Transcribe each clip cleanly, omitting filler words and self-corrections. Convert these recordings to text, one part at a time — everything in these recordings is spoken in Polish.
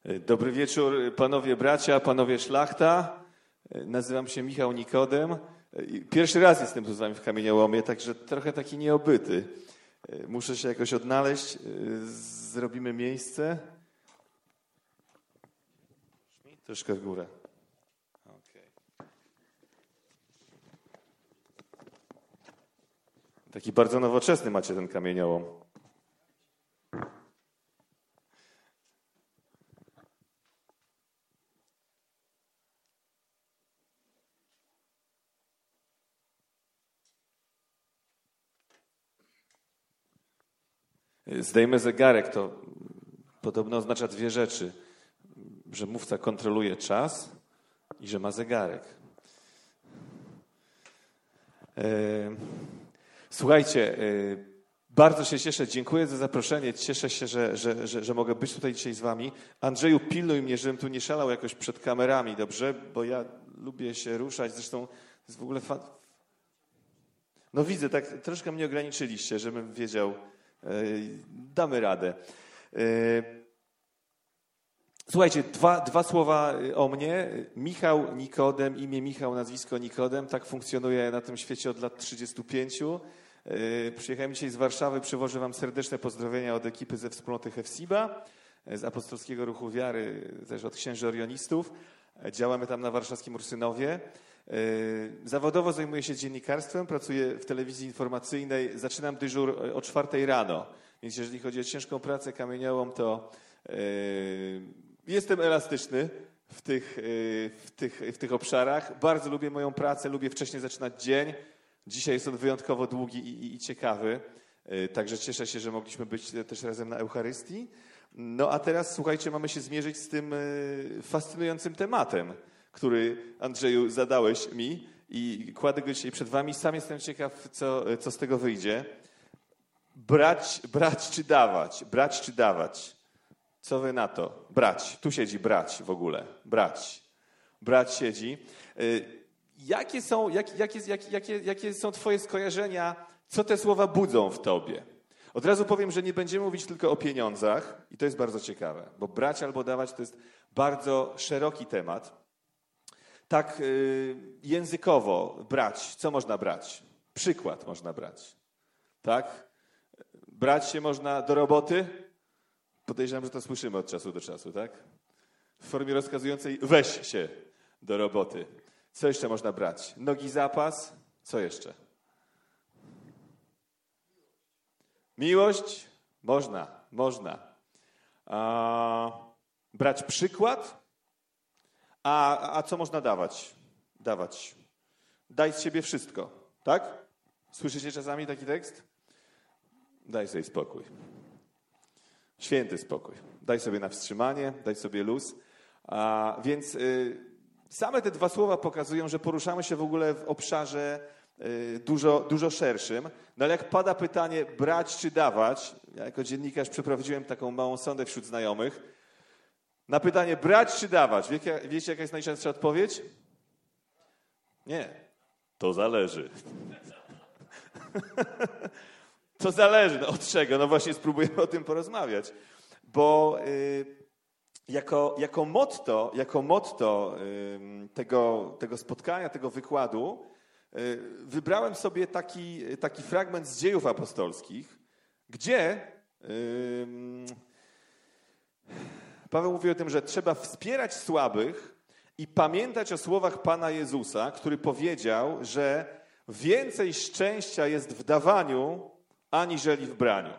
Dobry wieczór, panowie bracia, panowie szlachta. Nazywam się Michał Nikodem. Pierwszy raz jestem tu z wami w Kamieniołomie, także trochę taki nieobyty. Muszę się jakoś odnaleźć. Zrobimy miejsce. Troszkę w górę. Okay. Taki bardzo nowoczesny macie ten Kamieniołom. Zdejmę zegarek, to podobno oznacza dwie rzeczy. Że mówca kontroluje czas i że ma zegarek. Słuchajcie, bardzo się cieszę, dziękuję za zaproszenie. Cieszę się, że mogę być tutaj dzisiaj z wami. Andrzeju, pilnuj mnie, żebym tu nie szalał jakoś przed kamerami, dobrze? Bo ja lubię się ruszać, zresztą to jest w ogóle No widzę, tak troszkę mnie ograniczyliście, żebym wiedział. Damy radę. Słuchajcie, dwa słowa o mnie. Michał Nikodem, imię Michał, nazwisko Nikodem. Tak funkcjonuję na tym świecie od lat 35. Przyjechałem dzisiaj z Warszawy, przywożę wam serdeczne pozdrowienia od ekipy ze wspólnoty Hefsiba, z Apostolskiego Ruchu Wiary, też od księży orionistów. Działamy tam na warszawskim Ursynowie. Zawodowo zajmuję się dziennikarstwem, pracuję w telewizji informacyjnej, zaczynam dyżur o 4 rano, więc jeżeli chodzi o ciężką pracę, kamieniołom, to jestem elastyczny w tych obszarach. Bardzo lubię moją pracę, lubię wcześniej zaczynać dzień. Dzisiaj jest on wyjątkowo długi i ciekawy, także cieszę się, że mogliśmy być też razem na Eucharystii. No a teraz, słuchajcie, mamy się zmierzyć z tym fascynującym tematem, który, Andrzeju, zadałeś mi i kładę go dzisiaj przed wami. Sam jestem ciekaw, co z tego wyjdzie. Brać czy dawać? Brać czy dawać? Co wy na to? Brać. Tu siedzi brać w ogóle. Brać. Brać siedzi. Jakie są twoje skojarzenia? Co te słowa budzą w tobie? Od razu powiem, że nie będziemy mówić tylko o pieniądzach i to jest bardzo ciekawe, bo brać albo dawać to jest bardzo szeroki temat. Tak językowo brać. Co można brać? Przykład można brać. Tak? Brać się można do roboty? Podejrzewam, że to słyszymy od czasu do czasu, tak? W formie rozkazującej weź się do roboty. Co jeszcze można brać? Nogi zapas? Co jeszcze? Miłość? Można. Brać przykład? A co można dawać? Dawać. Daj z siebie wszystko, tak? Słyszycie czasami taki tekst? Daj sobie spokój. Święty spokój. Daj sobie na wstrzymanie, daj sobie luz. Więc same te dwa słowa pokazują, że poruszamy się w ogóle w obszarze dużo szerszym. No ale jak pada pytanie brać czy dawać, ja jako dziennikarz przeprowadziłem taką małą sondę wśród znajomych. Na pytanie brać czy dawać, wiecie jaka jest najczęstsza odpowiedź? Nie. To zależy. To zależy. No od czego? No właśnie spróbujemy o tym porozmawiać. Bo jako motto tego spotkania, tego wykładu wybrałem sobie taki fragment z Dziejów Apostolskich, gdzie Paweł mówi o tym, że trzeba wspierać słabych i pamiętać o słowach Pana Jezusa, który powiedział, że więcej szczęścia jest w dawaniu, aniżeli w braniu.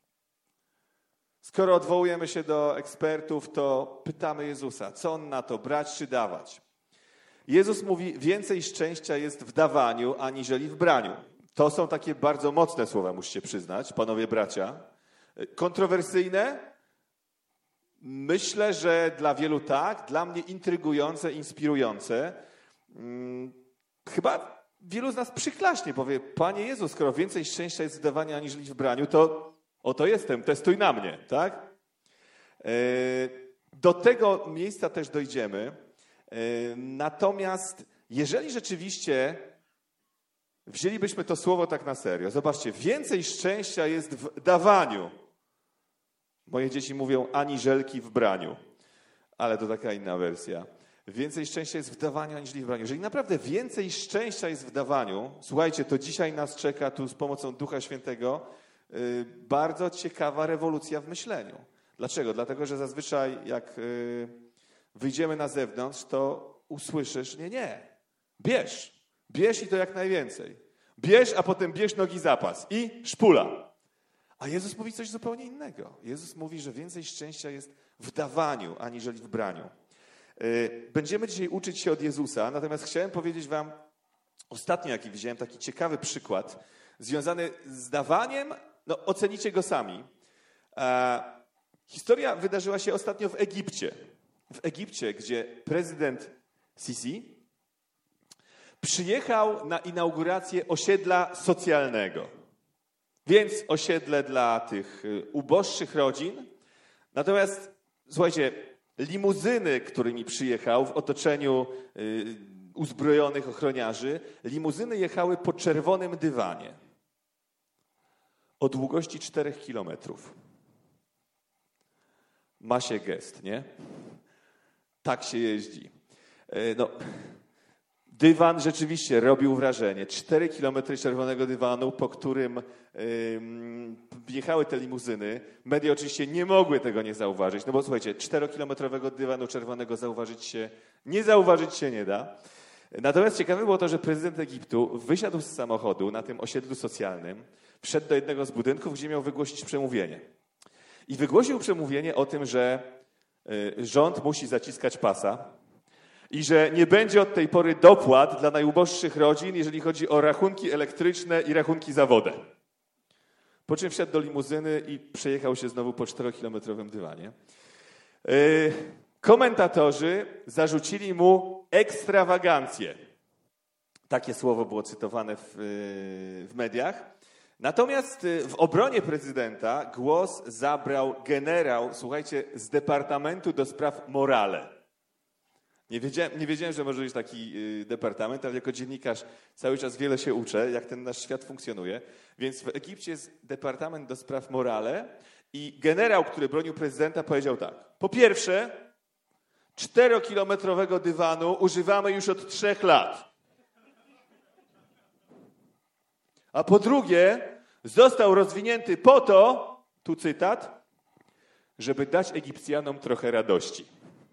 Skoro odwołujemy się do ekspertów, to pytamy Jezusa, co on na to, brać czy dawać? Jezus mówi, więcej szczęścia jest w dawaniu, aniżeli w braniu. To są takie bardzo mocne słowa, musicie przyznać, panowie bracia. Kontrowersyjne? Myślę, że dla wielu tak, dla mnie intrygujące, inspirujące. Chyba wielu z nas przyklaśnie, powie, Panie Jezu, skoro więcej szczęścia jest w dawaniu, aniżeli w braniu, to oto jestem, testuj na mnie, tak? Do tego miejsca też dojdziemy. Natomiast jeżeli rzeczywiście wzięlibyśmy to słowo tak na serio, zobaczcie, więcej szczęścia jest w dawaniu. Moje dzieci mówią aniżelki w braniu. Ale to taka inna wersja. Więcej szczęścia jest w dawaniu, aniżeli w braniu. Jeżeli naprawdę więcej szczęścia jest w dawaniu, słuchajcie, to dzisiaj nas czeka tu z pomocą Ducha Świętego bardzo ciekawa rewolucja w myśleniu. Dlaczego? Dlatego, że zazwyczaj jak wyjdziemy na zewnątrz, to usłyszysz, nie, bierz i to jak najwięcej. Bierz, a potem bierz nogi zapas i szpula. A Jezus mówi coś zupełnie innego. Jezus mówi, że więcej szczęścia jest w dawaniu, aniżeli w braniu. Będziemy dzisiaj uczyć się od Jezusa, natomiast chciałem powiedzieć wam, ostatnio jaki widziałem, taki ciekawy przykład, związany z dawaniem, no ocenicie go sami. Historia wydarzyła się ostatnio w Egipcie. W Egipcie, gdzie prezydent Sisi przyjechał na inaugurację osiedla socjalnego. Więc osiedle dla tych uboższych rodzin. Natomiast, słuchajcie, limuzyny, którymi przyjechał w otoczeniu uzbrojonych ochroniarzy, limuzyny jechały po czerwonym dywanie o długości 4 kilometrów. Ma się gest, nie? Tak się jeździ. No, dywan rzeczywiście robił wrażenie. 4 kilometry czerwonego dywanu, po którym jechały te limuzyny. Media oczywiście nie mogły tego nie zauważyć, no bo słuchajcie, 4-kilometrowego dywanu czerwonego nie zauważyć się nie da. Natomiast ciekawe było to, że prezydent Egiptu wysiadł z samochodu na tym osiedlu socjalnym, wszedł do jednego z budynków, gdzie miał wygłosić przemówienie. I wygłosił przemówienie o tym, że rząd musi zaciskać pasa i że nie będzie od tej pory dopłat dla najuboższych rodzin, jeżeli chodzi o rachunki elektryczne i rachunki za wodę. Po czym wsiadł do limuzyny i przejechał się znowu po 4-kilometrowym dywanie. Komentatorzy zarzucili mu ekstrawagancję. Takie słowo było cytowane w mediach. Natomiast w obronie prezydenta głos zabrał generał, słuchajcie, z Departamentu do Spraw Morale. Nie wiedziałem, że może być taki departament, ale jako dziennikarz cały czas wiele się uczę, jak ten nasz świat funkcjonuje. Więc w Egipcie jest Departament do Spraw Morale i generał, który bronił prezydenta, powiedział tak. Po pierwsze, 4-kilometrowego dywanu używamy już od 3 lat. A po drugie, został rozwinięty po to, tu cytat, żeby dać Egipcjanom trochę radości.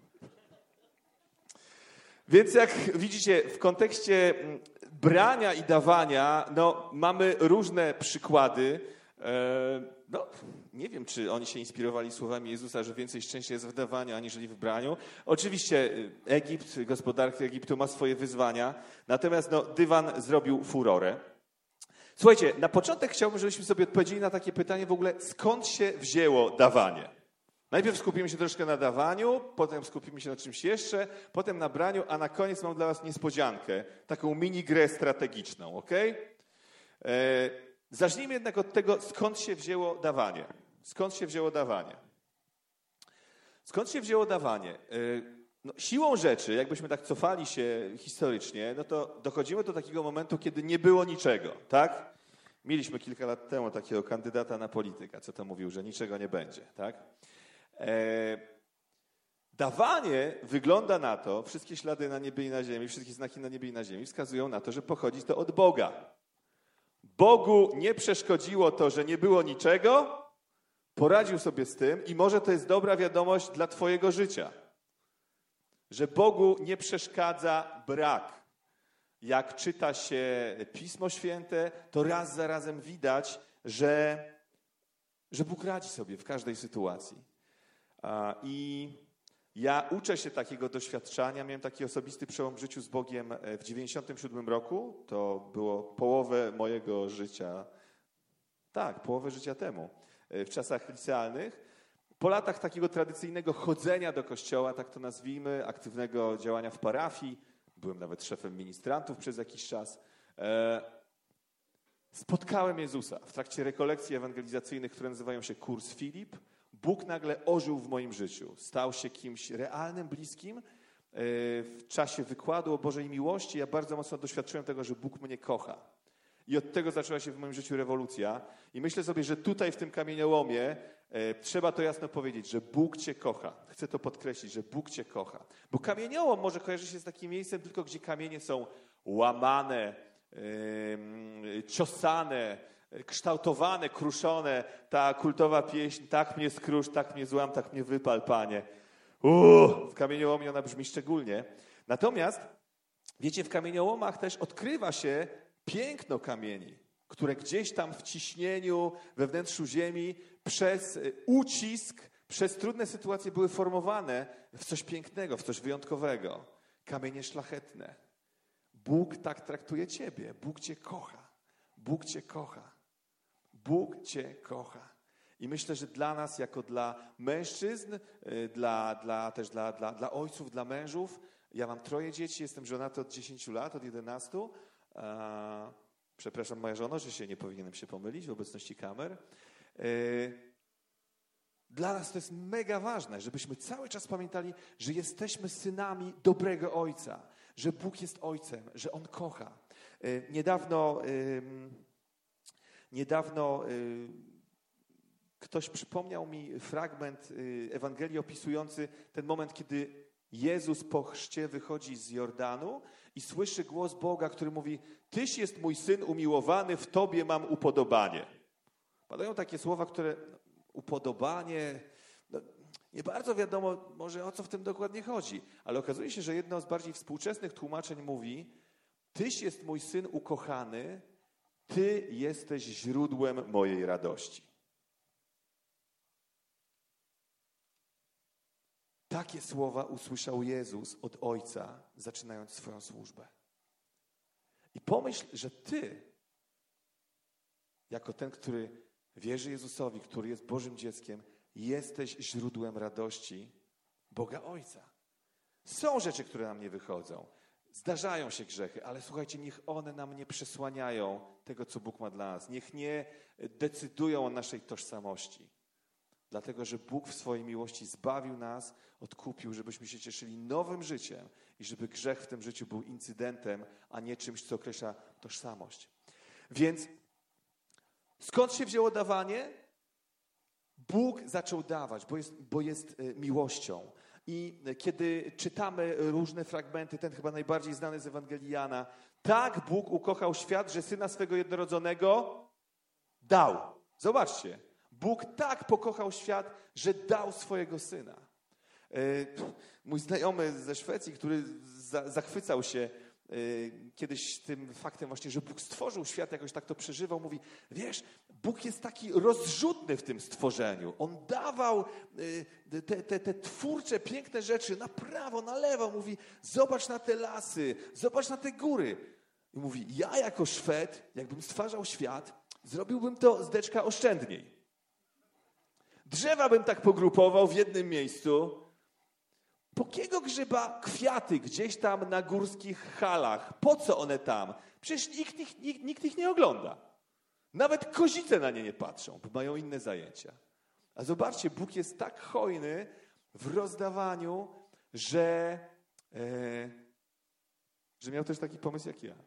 Więc jak widzicie, w kontekście brania i dawania, no, mamy różne przykłady. No, nie wiem, czy oni się inspirowali słowami Jezusa, że więcej szczęścia jest w dawaniu, aniżeli w braniu. Oczywiście Egipt, gospodarka Egiptu ma swoje wyzwania, natomiast no, dywan zrobił furorę. Słuchajcie, na początek chciałbym, żebyśmy sobie odpowiedzieli na takie pytanie w ogóle, skąd się wzięło dawanie? Najpierw skupimy się troszkę na dawaniu, potem skupimy się na czymś jeszcze, potem na braniu, a na koniec mam dla was niespodziankę, taką mini grę strategiczną, ok? Zacznijmy jednak od tego, skąd się wzięło dawanie. Skąd się wzięło dawanie? Skąd się wzięło dawanie? No, siłą rzeczy, jakbyśmy tak cofali się historycznie, no to dochodzimy do takiego momentu, kiedy nie było niczego, tak? Mieliśmy kilka lat temu takiego kandydata na polityka, co to mówił, że niczego nie będzie, tak? Dawanie wygląda na to, wszystkie ślady na niebie i na ziemi, wszystkie znaki na niebie i na ziemi wskazują na to, że pochodzi to od Boga. Bogu nie przeszkodziło to, że nie było niczego, poradził sobie z tym i może to jest dobra wiadomość dla twojego życia. Że Bogu nie przeszkadza brak. Jak czyta się Pismo Święte, to raz za razem widać, że Bóg radzi sobie w każdej sytuacji. I ja uczę się takiego doświadczenia. Miałem taki osobisty przełom w życiu z Bogiem w 97 roku. To było połowę mojego życia, tak, połowę życia temu, w czasach licealnych. Po latach takiego tradycyjnego chodzenia do kościoła, tak to nazwijmy, aktywnego działania w parafii, byłem nawet szefem ministrantów przez jakiś czas, spotkałem Jezusa w trakcie rekolekcji ewangelizacyjnych, które nazywają się Kurs Filip. Bóg nagle ożył w moim życiu. Stał się kimś realnym, bliskim. W czasie wykładu o Bożej miłości ja bardzo mocno doświadczyłem tego, że Bóg mnie kocha. I od tego zaczęła się w moim życiu rewolucja. I myślę sobie, że tutaj w tym kamieniołomie Trzeba to jasno powiedzieć, że Bóg cię kocha. Chcę to podkreślić, że Bóg cię kocha. Bo kamieniołom może kojarzy się z takim miejscem tylko, gdzie kamienie są łamane, ciosane, kształtowane, kruszone. Ta kultowa pieśń, tak mnie skrusz, tak mnie złam, tak mnie wypal, Panie. W kamieniołomie ona brzmi szczególnie. Natomiast, wiecie, w kamieniołomach też odkrywa się piękno kamieni, które gdzieś tam w ciśnieniu, we wnętrzu ziemi, przez ucisk, przez trudne sytuacje były formowane w coś pięknego, w coś wyjątkowego. Kamienie szlachetne. Bóg tak traktuje ciebie. Bóg cię kocha. Bóg cię kocha. Bóg cię kocha. I myślę, że dla nas, jako dla mężczyzn, też dla ojców, dla mężów, ja mam 3 dzieci, jestem żonaty od 10 lat, od 11. Przepraszam, moja żono, że nie powinienem się pomylić w obecności kamer. Dla nas to jest mega ważne, żebyśmy cały czas pamiętali, że jesteśmy synami dobrego Ojca, że Bóg jest Ojcem, że On kocha. Niedawno ktoś przypomniał mi fragment Ewangelii opisujący ten moment, kiedy Jezus po chrzcie wychodzi z Jordanu i słyszy głos Boga, który mówi: Tyś jest mój Syn umiłowany, w Tobie mam upodobanie. Padają takie słowa, które upodobanie, nie bardzo wiadomo może o co w tym dokładnie chodzi, ale okazuje się, że jedno z bardziej współczesnych tłumaczeń mówi: Tyś jest mój Syn ukochany, Ty jesteś źródłem mojej radości. Takie słowa usłyszał Jezus od Ojca, zaczynając swoją służbę. I pomyśl, że ty, jako ten, który wierzy Jezusowi, który jest Bożym dzieckiem, jesteś źródłem radości Boga Ojca. Są rzeczy, które nam nie wychodzą. Zdarzają się grzechy, ale słuchajcie, niech one nam nie przesłaniają tego, co Bóg ma dla nas. Niech nie decydują o naszej tożsamości. Dlatego, że Bóg w swojej miłości zbawił nas, odkupił, żebyśmy się cieszyli nowym życiem i żeby grzech w tym życiu był incydentem, a nie czymś, co określa tożsamość. Więc skąd się wzięło dawanie? Bóg zaczął dawać, bo jest miłością. I kiedy czytamy różne fragmenty, ten chyba najbardziej znany z Ewangelii Jana, tak Bóg ukochał świat, że Syna swego jednorodzonego dał. Zobaczcie. Bóg tak pokochał świat, że dał swojego Syna. Mój znajomy ze Szwecji, który zachwycał się kiedyś tym faktem właśnie, że Bóg stworzył świat, jakoś tak to przeżywał, mówi: wiesz, Bóg jest taki rozrzutny w tym stworzeniu. On dawał te twórcze, piękne rzeczy na prawo, na lewo. Mówi: zobacz na te lasy, zobacz na te góry. I mówi: ja jako Szwed, jakbym stwarzał świat, zrobiłbym to zdeczka oszczędniej. Drzewa bym tak pogrupował w jednym miejscu. Po kiego grzyba kwiaty gdzieś tam na górskich halach? Po co one tam? Przecież nikt ich nie ogląda. Nawet kozice na nie nie patrzą, bo mają inne zajęcia. A zobaczcie, Bóg jest tak hojny w rozdawaniu, że miał też taki pomysł jak ja.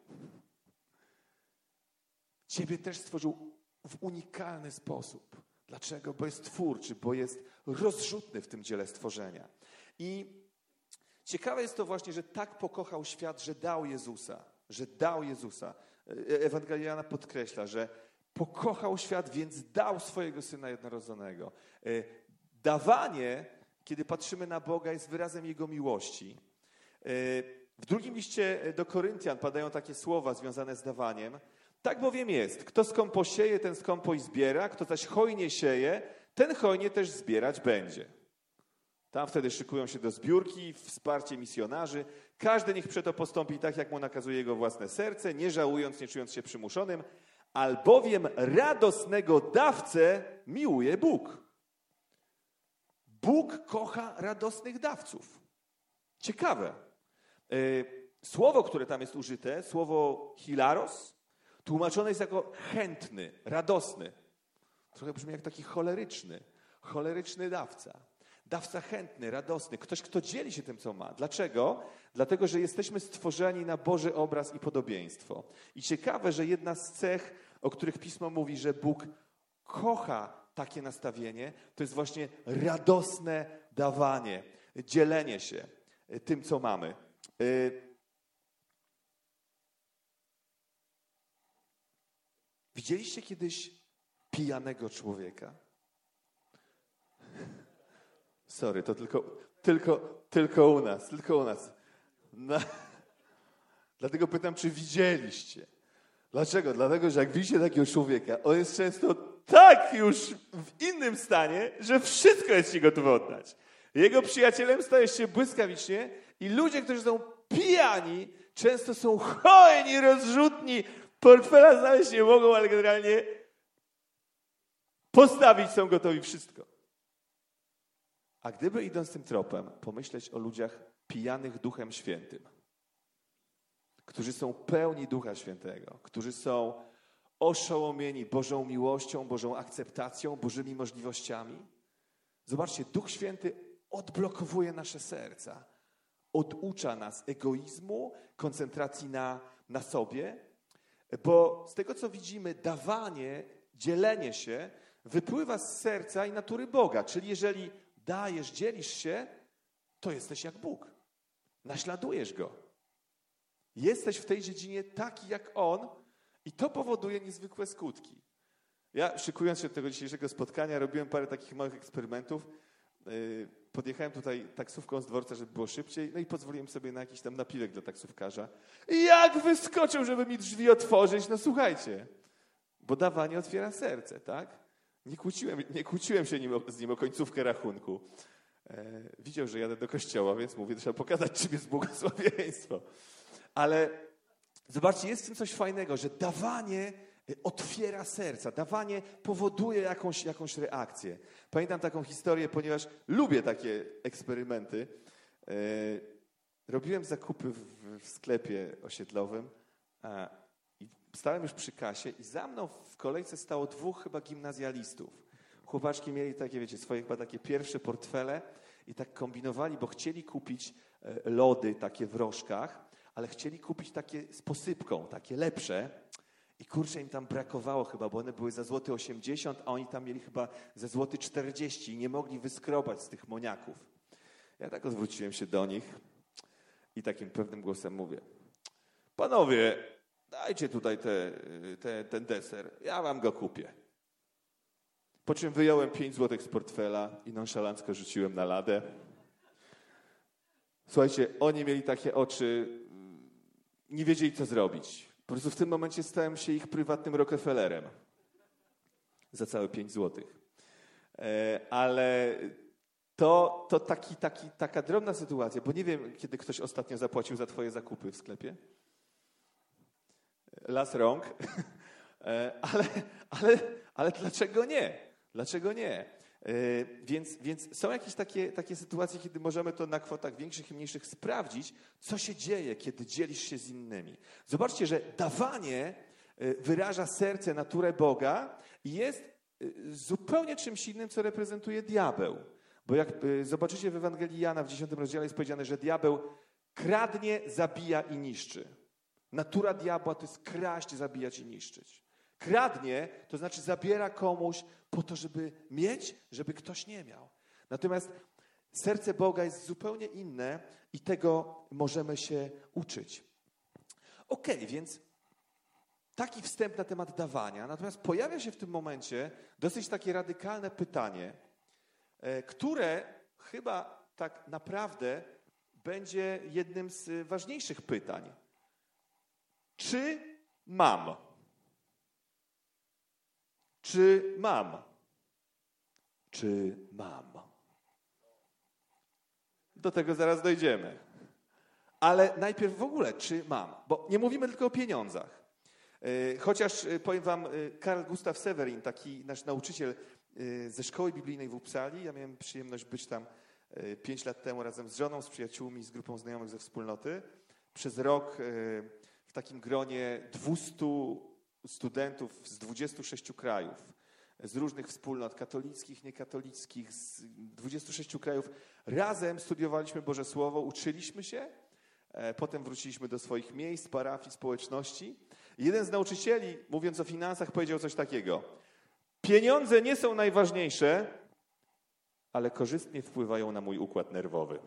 Ciebie też stworzył w unikalny sposób. Dlaczego? Bo jest twórczy, bo jest rozrzutny w tym dziele stworzenia. I ciekawe jest to właśnie, że tak pokochał świat, że dał Jezusa. Ewangelia Jana podkreśla, że pokochał świat, więc dał swojego Syna jednorodzonego. Dawanie, kiedy patrzymy na Boga, jest wyrazem Jego miłości. W drugim liście do Koryntian padają takie słowa związane z dawaniem. Tak bowiem jest, kto skąpo sieje, ten skąpo i zbiera, kto zaś hojnie sieje, ten hojnie też zbierać będzie. Tam wtedy szykują się do zbiórki, wsparcie misjonarzy. Każdy niech przeto postąpi tak, jak mu nakazuje jego własne serce, nie żałując, nie czując się przymuszonym, albowiem radosnego dawcę miłuje Bóg. Bóg kocha radosnych dawców. Ciekawe. Słowo, które tam jest użyte, słowo hilaros, tłumaczone jest jako chętny, radosny. Trochę brzmi jak taki choleryczny dawca. Dawca chętny, radosny, ktoś, kto dzieli się tym, co ma. Dlaczego? Dlatego, że jesteśmy stworzeni na Boży obraz i podobieństwo. I ciekawe, że jedna z cech, o których Pismo mówi, że Bóg kocha takie nastawienie, to jest właśnie radosne dawanie, dzielenie się tym, co mamy. Widzieliście kiedyś pijanego człowieka? Sorry, to tylko u nas, tylko u nas. No. Dlatego pytam, czy widzieliście? Dlaczego? Dlatego, że jak widzicie takiego człowieka, on jest często tak już w innym stanie, że wszystko jest ci gotowy oddać. Jego przyjacielem staje się błyskawicznie i ludzie, którzy są pijani, często są hojni, rozrzutni, portfela znaleźć nie mogą, ale generalnie postawić są gotowi wszystko. A gdyby idąc tym tropem, pomyśleć o ludziach pijanych Duchem Świętym, którzy są pełni Ducha Świętego, którzy są oszołomieni Bożą miłością, Bożą akceptacją, Bożymi możliwościami. Zobaczcie, Duch Święty odblokowuje nasze serca, oducza nas egoizmu, koncentracji na sobie, bo z tego, co widzimy, dawanie, dzielenie się wypływa z serca i natury Boga. Czyli jeżeli dajesz, dzielisz się, to jesteś jak Bóg. Naśladujesz Go. Jesteś w tej dziedzinie taki jak On i to powoduje niezwykłe skutki. Ja, szykując się do tego dzisiejszego spotkania, robiłem parę takich małych eksperymentów. Podjechałem tutaj taksówką z dworca, żeby było szybciej, no i pozwoliłem sobie na jakiś tam napiwek dla taksówkarza. I jak wyskoczył, żeby mi drzwi otworzyć, no słuchajcie, bo dawanie otwiera serce, tak? Nie kłóciłem się z nim o końcówkę rachunku. Widział, że jadę do kościoła, więc mówię, trzeba pokazać, czym jest błogosławieństwo. Ale zobaczcie, jest w tym coś fajnego, że dawanie otwiera serca, dawanie powoduje jakąś reakcję. Pamiętam taką historię, ponieważ lubię takie eksperymenty. Robiłem zakupy w sklepie osiedlowym i stałem już przy kasie i za mną w kolejce stało 2 chyba gimnazjalistów. Chłopaczki mieli takie, wiecie, swoje chyba takie pierwsze portfele i tak kombinowali, bo chcieli kupić lody takie w rożkach, ale chcieli kupić takie z posypką, takie lepsze. I kurczę, im tam brakowało chyba, bo one były za złoty 80, a oni tam mieli chyba za złoty 40 i nie mogli wyskrobać z tych moniaków. Ja tak odwróciłem się do nich i takim pewnym głosem mówię: panowie, dajcie tutaj ten deser, ja wam go kupię. Po czym wyjąłem 5 złotych z portfela i nonszalancko rzuciłem na ladę. Słuchajcie, oni mieli takie oczy, nie wiedzieli, co zrobić. Po prostu w tym momencie stałem się ich prywatnym Rockefellerem za całe 5 złotych. Ale to taka drobna sytuacja, bo nie wiem, kiedy ktoś ostatnio zapłacił za twoje zakupy w sklepie. Las rąk. Ale dlaczego nie? Dlaczego nie? Więc są jakieś takie sytuacje, kiedy możemy to na kwotach większych i mniejszych sprawdzić, co się dzieje, kiedy dzielisz się z innymi. Zobaczcie, że dawanie wyraża serce, naturę Boga i jest zupełnie czymś innym, co reprezentuje diabeł. Bo jak zobaczycie w Ewangelii Jana w 10 rozdziale jest powiedziane, że diabeł kradnie, zabija i niszczy. Natura diabła to jest kraść, zabijać i niszczyć. Kradnie, to znaczy zabiera komuś po to, żeby mieć, żeby ktoś nie miał. Natomiast serce Boga jest zupełnie inne i tego możemy się uczyć. Okej, więc taki wstęp na temat dawania. Natomiast pojawia się w tym momencie dosyć takie radykalne pytanie, które chyba tak naprawdę będzie jednym z ważniejszych pytań. Czy mam? Czy mam? Czy mam? Do tego zaraz dojdziemy. Ale najpierw w ogóle, czy mam? Bo nie mówimy tylko o pieniądzach. Chociaż powiem wam, Karl Gustav Severin, taki nasz nauczyciel ze szkoły biblijnej w Uppsali, ja miałem przyjemność być tam 5 lat temu razem z żoną, z przyjaciółmi, z grupą znajomych ze wspólnoty. Przez rok w takim gronie 200 studentów z 26 krajów, z różnych wspólnot katolickich, niekatolickich, z 26 krajów. Razem studiowaliśmy Boże Słowo, uczyliśmy się, potem wróciliśmy do swoich miejsc, parafii, społeczności. Jeden z nauczycieli, mówiąc o finansach, powiedział coś takiego: Pieniądze nie są najważniejsze, ale korzystnie wpływają na mój układ nerwowy.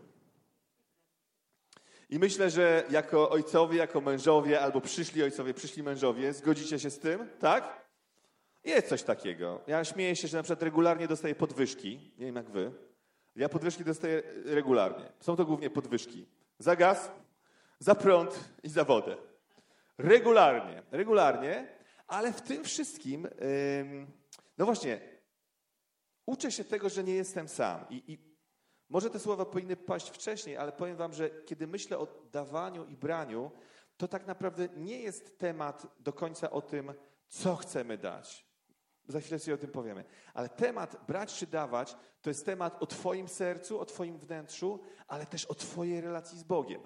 I myślę, że jako ojcowie, jako mężowie, albo przyszli ojcowie, przyszli mężowie, zgodzicie się z tym, tak? Jest coś takiego. Ja śmieję się, że na przykład regularnie dostaję podwyżki. Nie wiem jak wy. Ja podwyżki dostaję regularnie. Są to głównie podwyżki za gaz, za prąd i za wodę. Regularnie, ale w tym wszystkim, no właśnie, uczę się tego, że nie jestem sam. I może te słowa powinny paść wcześniej, ale powiem wam, że kiedy myślę o dawaniu i braniu, to tak naprawdę nie jest temat do końca o tym, co chcemy dać. Za chwilę sobie o tym powiemy. Ale temat brać czy dawać to jest temat o twoim sercu, o twoim wnętrzu, ale też o twojej relacji z Bogiem.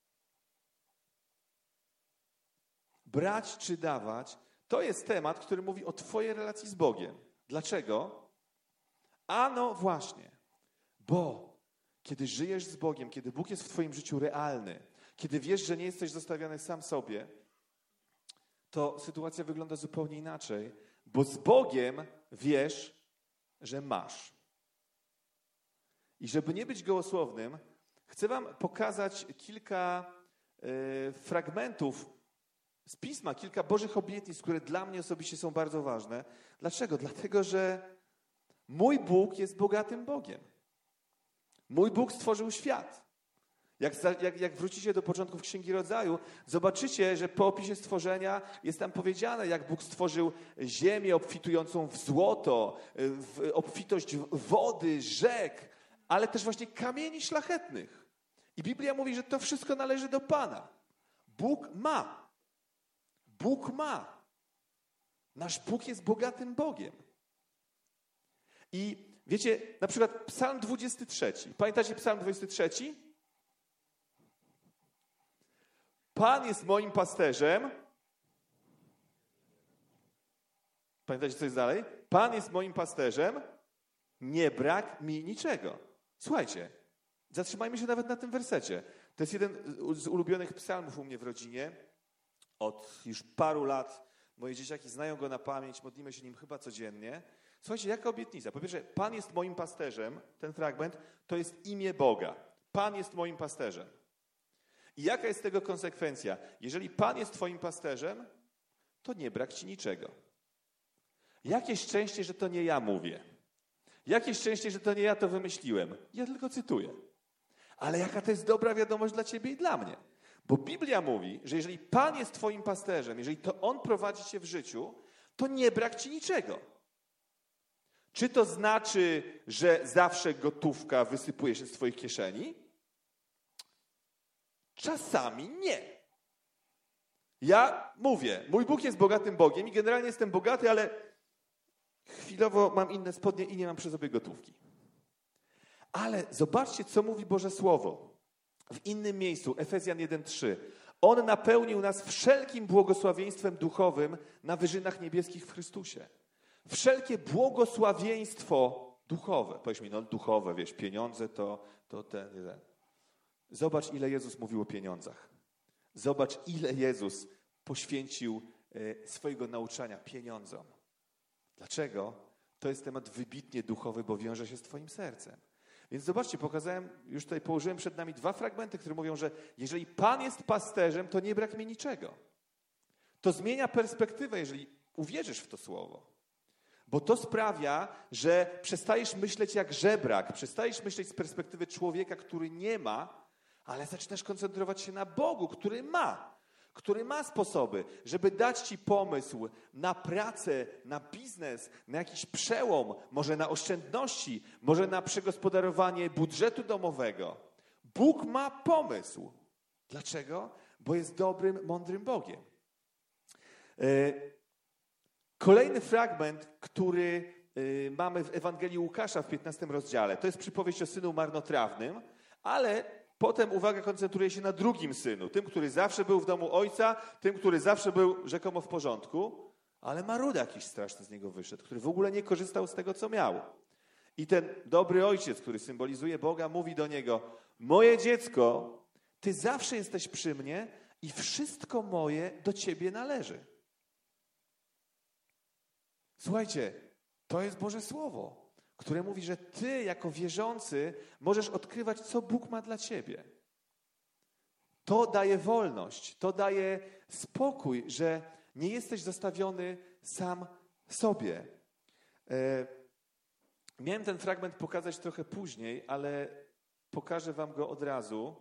Brać czy dawać to jest temat, który mówi o twojej relacji z Bogiem. Dlaczego? Ano właśnie, bo kiedy żyjesz z Bogiem, kiedy Bóg jest w twoim życiu realny, kiedy wiesz, że nie jesteś zostawiony sam sobie, to sytuacja wygląda zupełnie inaczej, bo z Bogiem wiesz, że masz. I żeby nie być gołosłownym, chcę wam pokazać kilka fragmentów z Pisma, kilka Bożych obietnic, które dla mnie osobiście są bardzo ważne. Dlaczego? Dlatego, że mój Bóg jest bogatym Bogiem. Mój Bóg stworzył świat. Jak wrócicie do początków Księgi Rodzaju, zobaczycie, że po opisie stworzenia jest tam powiedziane, jak Bóg stworzył ziemię obfitującą w złoto, w obfitość wody, rzek, ale też właśnie kamieni szlachetnych. I Biblia mówi, że to wszystko należy do Pana. Bóg ma. Bóg ma. Nasz Bóg jest bogatym Bogiem. I wiecie, na przykład Psalm 23. Pamiętacie Psalm 23? Pan jest moim pasterzem. Pamiętacie, co jest dalej? Pan jest moim pasterzem. Nie brak mi niczego. Słuchajcie, zatrzymajmy się nawet na tym wersecie. To jest jeden z ulubionych psalmów u mnie w rodzinie. Od już paru lat moje dzieciaki znają go na pamięć, modlimy się nim chyba codziennie. Słuchajcie, jaka obietnica? Po pierwsze, Pan jest moim pasterzem, ten fragment, to jest imię Boga. Pan jest moim pasterzem. I jaka jest tego konsekwencja? Jeżeli Pan jest twoim pasterzem, to nie brak ci niczego. Jakie szczęście, że to nie ja mówię. Jakie szczęście, że to nie ja to wymyśliłem. Ja tylko cytuję. Ale jaka to jest dobra wiadomość dla ciebie i dla mnie. Bo Biblia mówi, że jeżeli Pan jest twoim pasterzem, jeżeli to On prowadzi cię w życiu, to nie brak ci niczego. Czy to znaczy, że zawsze gotówka wysypuje się z twoich kieszeni? Czasami nie. Ja mówię, mój Bóg jest bogatym Bogiem i generalnie jestem bogaty, ale chwilowo mam inne spodnie i nie mam przy sobie gotówki. Ale zobaczcie, co mówi Boże Słowo. W innym miejscu, Efezjan 1:3. On napełnił nas wszelkim błogosławieństwem duchowym na wyżynach niebieskich w Chrystusie. Wszelkie błogosławieństwo duchowe. Powiedz mi, no duchowe, wiesz, pieniądze to ten. Zobacz, ile Jezus mówił o pieniądzach. Zobacz, ile Jezus poświęcił swojego nauczania pieniądzom. Dlaczego? To jest temat wybitnie duchowy, bo wiąże się z twoim sercem. Więc zobaczcie, już tutaj położyłem przed nami dwa fragmenty, które mówią, że jeżeli Pan jest pasterzem, to nie brak mi niczego. To zmienia perspektywę, jeżeli uwierzysz w to słowo. Bo to sprawia, że przestajesz myśleć jak żebrak, przestajesz myśleć z perspektywy człowieka, który nie ma, ale zaczynasz koncentrować się na Bogu, który ma sposoby, żeby dać ci pomysł na pracę, na biznes, na jakiś przełom, może na oszczędności, może na przegospodarowanie budżetu domowego. Bóg ma pomysł. Dlaczego? Bo jest dobrym, mądrym Bogiem. Kolejny fragment, który mamy w Ewangelii Łukasza w 15 rozdziale, to jest przypowieść o synu marnotrawnym, ale potem uwaga koncentruje się na drugim synu, tym, który zawsze był w domu ojca, tym, który zawsze był rzekomo w porządku, ale maruda jakiś straszny z niego wyszedł, który w ogóle nie korzystał z tego, co miał. I ten dobry ojciec, który symbolizuje Boga, mówi do niego: moje dziecko, ty zawsze jesteś przy mnie i wszystko moje do ciebie należy. Słuchajcie, To jest Boże Słowo, które mówi, że ty jako wierzący możesz odkrywać, co Bóg ma dla ciebie. To daje wolność, to daje spokój, że nie jesteś zostawiony sam sobie. Miałem ten fragment pokazać trochę później, ale pokażę wam go od razu.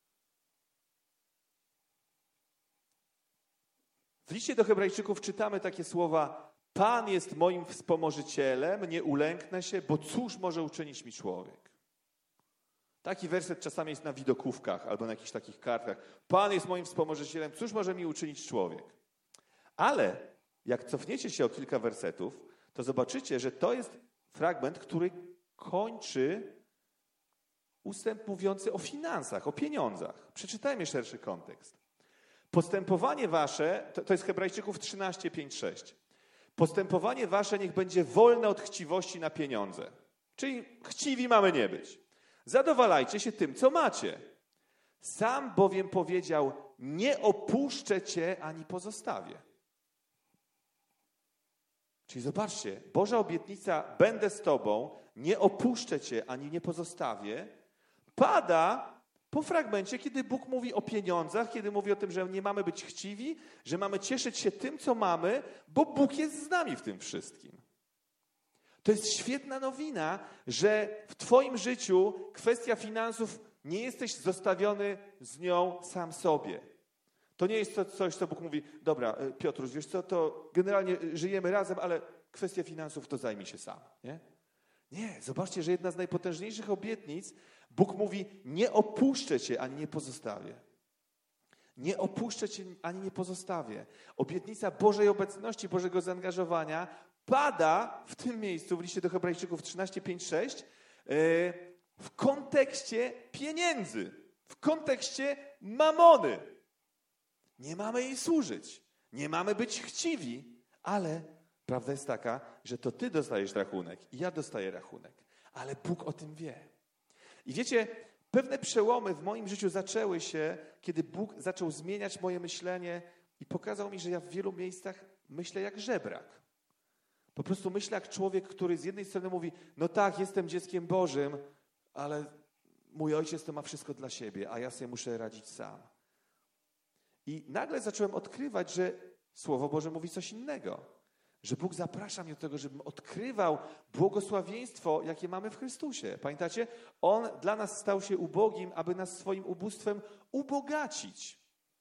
W liście do Hebrajczyków czytamy takie słowa: Pan jest moim wspomożycielem, nie ulęknę się, bo cóż może uczynić mi człowiek? Taki werset czasami jest na widokówkach albo na jakichś takich kartkach. Pan jest moim wspomożycielem, cóż może mi uczynić człowiek? Ale jak cofniecie się o kilka wersetów, to zobaczycie, że to jest fragment, który kończy ustęp mówiący o finansach, o pieniądzach. Przeczytajmy szerszy kontekst. Postępowanie wasze, to jest Hebrajczyków 13, 5, 6. Postępowanie wasze niech będzie wolne od chciwości na pieniądze. Czyli chciwi mamy nie być. Zadowalajcie się tym, co macie. Sam bowiem powiedział, nie opuszczę cię ani pozostawię. Czyli zobaczcie, Boża obietnica, będę z tobą, nie opuszczę cię ani nie pozostawię, pada po fragmencie, kiedy Bóg mówi o pieniądzach, kiedy mówi o tym, że nie mamy być chciwi, że mamy cieszyć się tym, co mamy, bo Bóg jest z nami w tym wszystkim. To jest świetna nowina, że w twoim życiu kwestia finansów nie jesteś zostawiony z nią sam sobie. To nie jest to coś, co Bóg mówi, dobra, Piotruś, wiesz co, to generalnie żyjemy razem, ale kwestia finansów to zajmij się sam. Nie? Nie, zobaczcie, że jedna z najpotężniejszych obietnic, Bóg mówi, nie opuszczę cię, ani nie pozostawię. Nie opuszczę cię, ani nie pozostawię. Obietnica Bożej obecności, Bożego zaangażowania pada w tym miejscu, w liście do Hebrajczyków 13, 5, 6, w kontekście pieniędzy, w kontekście mamony. Nie mamy jej służyć, nie mamy być chciwi, ale prawda jest taka, że to ty dostajesz rachunek i ja dostaję rachunek, ale Bóg o tym wie. I wiecie, pewne przełomy w moim życiu zaczęły się, kiedy Bóg zaczął zmieniać moje myślenie i pokazał mi, że ja w wielu miejscach myślę jak żebrak. Po prostu myślę jak człowiek, który z jednej strony mówi, no tak, jestem dzieckiem Bożym, ale mój ojciec to ma wszystko dla siebie, a ja sobie muszę radzić sam. I nagle zacząłem odkrywać, że Słowo Boże mówi coś innego. Że Bóg zaprasza mnie do tego, żebym odkrywał błogosławieństwo, jakie mamy w Chrystusie. Pamiętacie? On dla nas stał się ubogim, aby nas swoim ubóstwem ubogacić.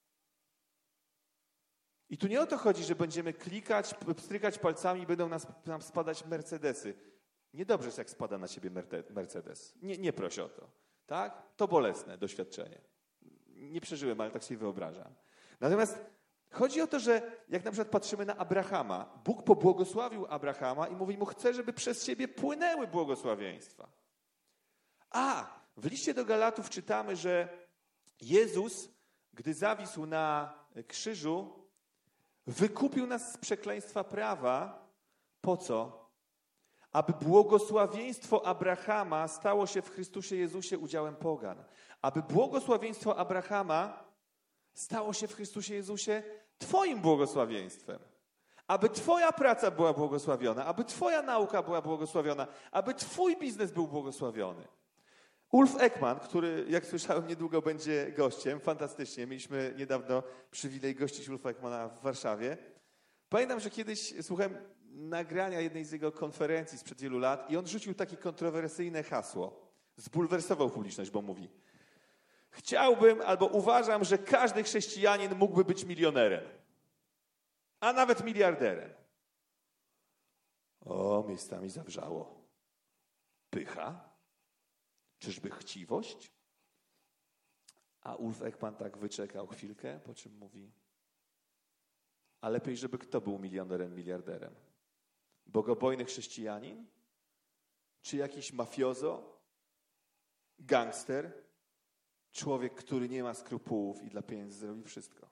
I tu nie o to chodzi, że będziemy klikać, pstrykać palcami i będą nam spadać Mercedesy. Niedobrze jest, jak spada na ciebie Mercedes. Nie proś o to. Tak? To bolesne doświadczenie. Nie przeżyłem, ale tak sobie wyobrażam. Natomiast chodzi o to, że jak na przykład patrzymy na Abrahama, Bóg pobłogosławił Abrahama i mówi mu, chcę, żeby przez ciebie płynęły błogosławieństwa. A w liście do Galatów czytamy, że Jezus, gdy zawisł na krzyżu, wykupił nas z przekleństwa prawa. Po co? Aby błogosławieństwo Abrahama stało się w Chrystusie Jezusie udziałem pogan. Aby błogosławieństwo Abrahama stało się w Chrystusie Jezusie twoim błogosławieństwem. Aby twoja praca była błogosławiona, aby twoja nauka była błogosławiona, aby twój biznes był błogosławiony. Ulf Ekman, który, jak słyszałem, niedługo będzie gościem, fantastycznie, mieliśmy niedawno przywilej gościć Ulfa Ekmana w Warszawie. Pamiętam, że kiedyś słuchałem nagrania jednej z jego konferencji sprzed wielu lat i on rzucił takie kontrowersyjne hasło. Zbulwersował publiczność, bo mówi: chciałbym albo uważam, że każdy chrześcijanin mógłby być milionerem, a nawet miliarderem. O, miejscami zawrzało. Pycha? Czyżby chciwość? A Ulf Ekman tak wyczekał chwilkę, po czym mówi: a lepiej, żeby kto był milionerem, miliarderem? Bogobojny chrześcijanin? Czy jakiś mafiozo? Gangster? Człowiek, który nie ma skrupułów i dla pieniędzy zrobi wszystko.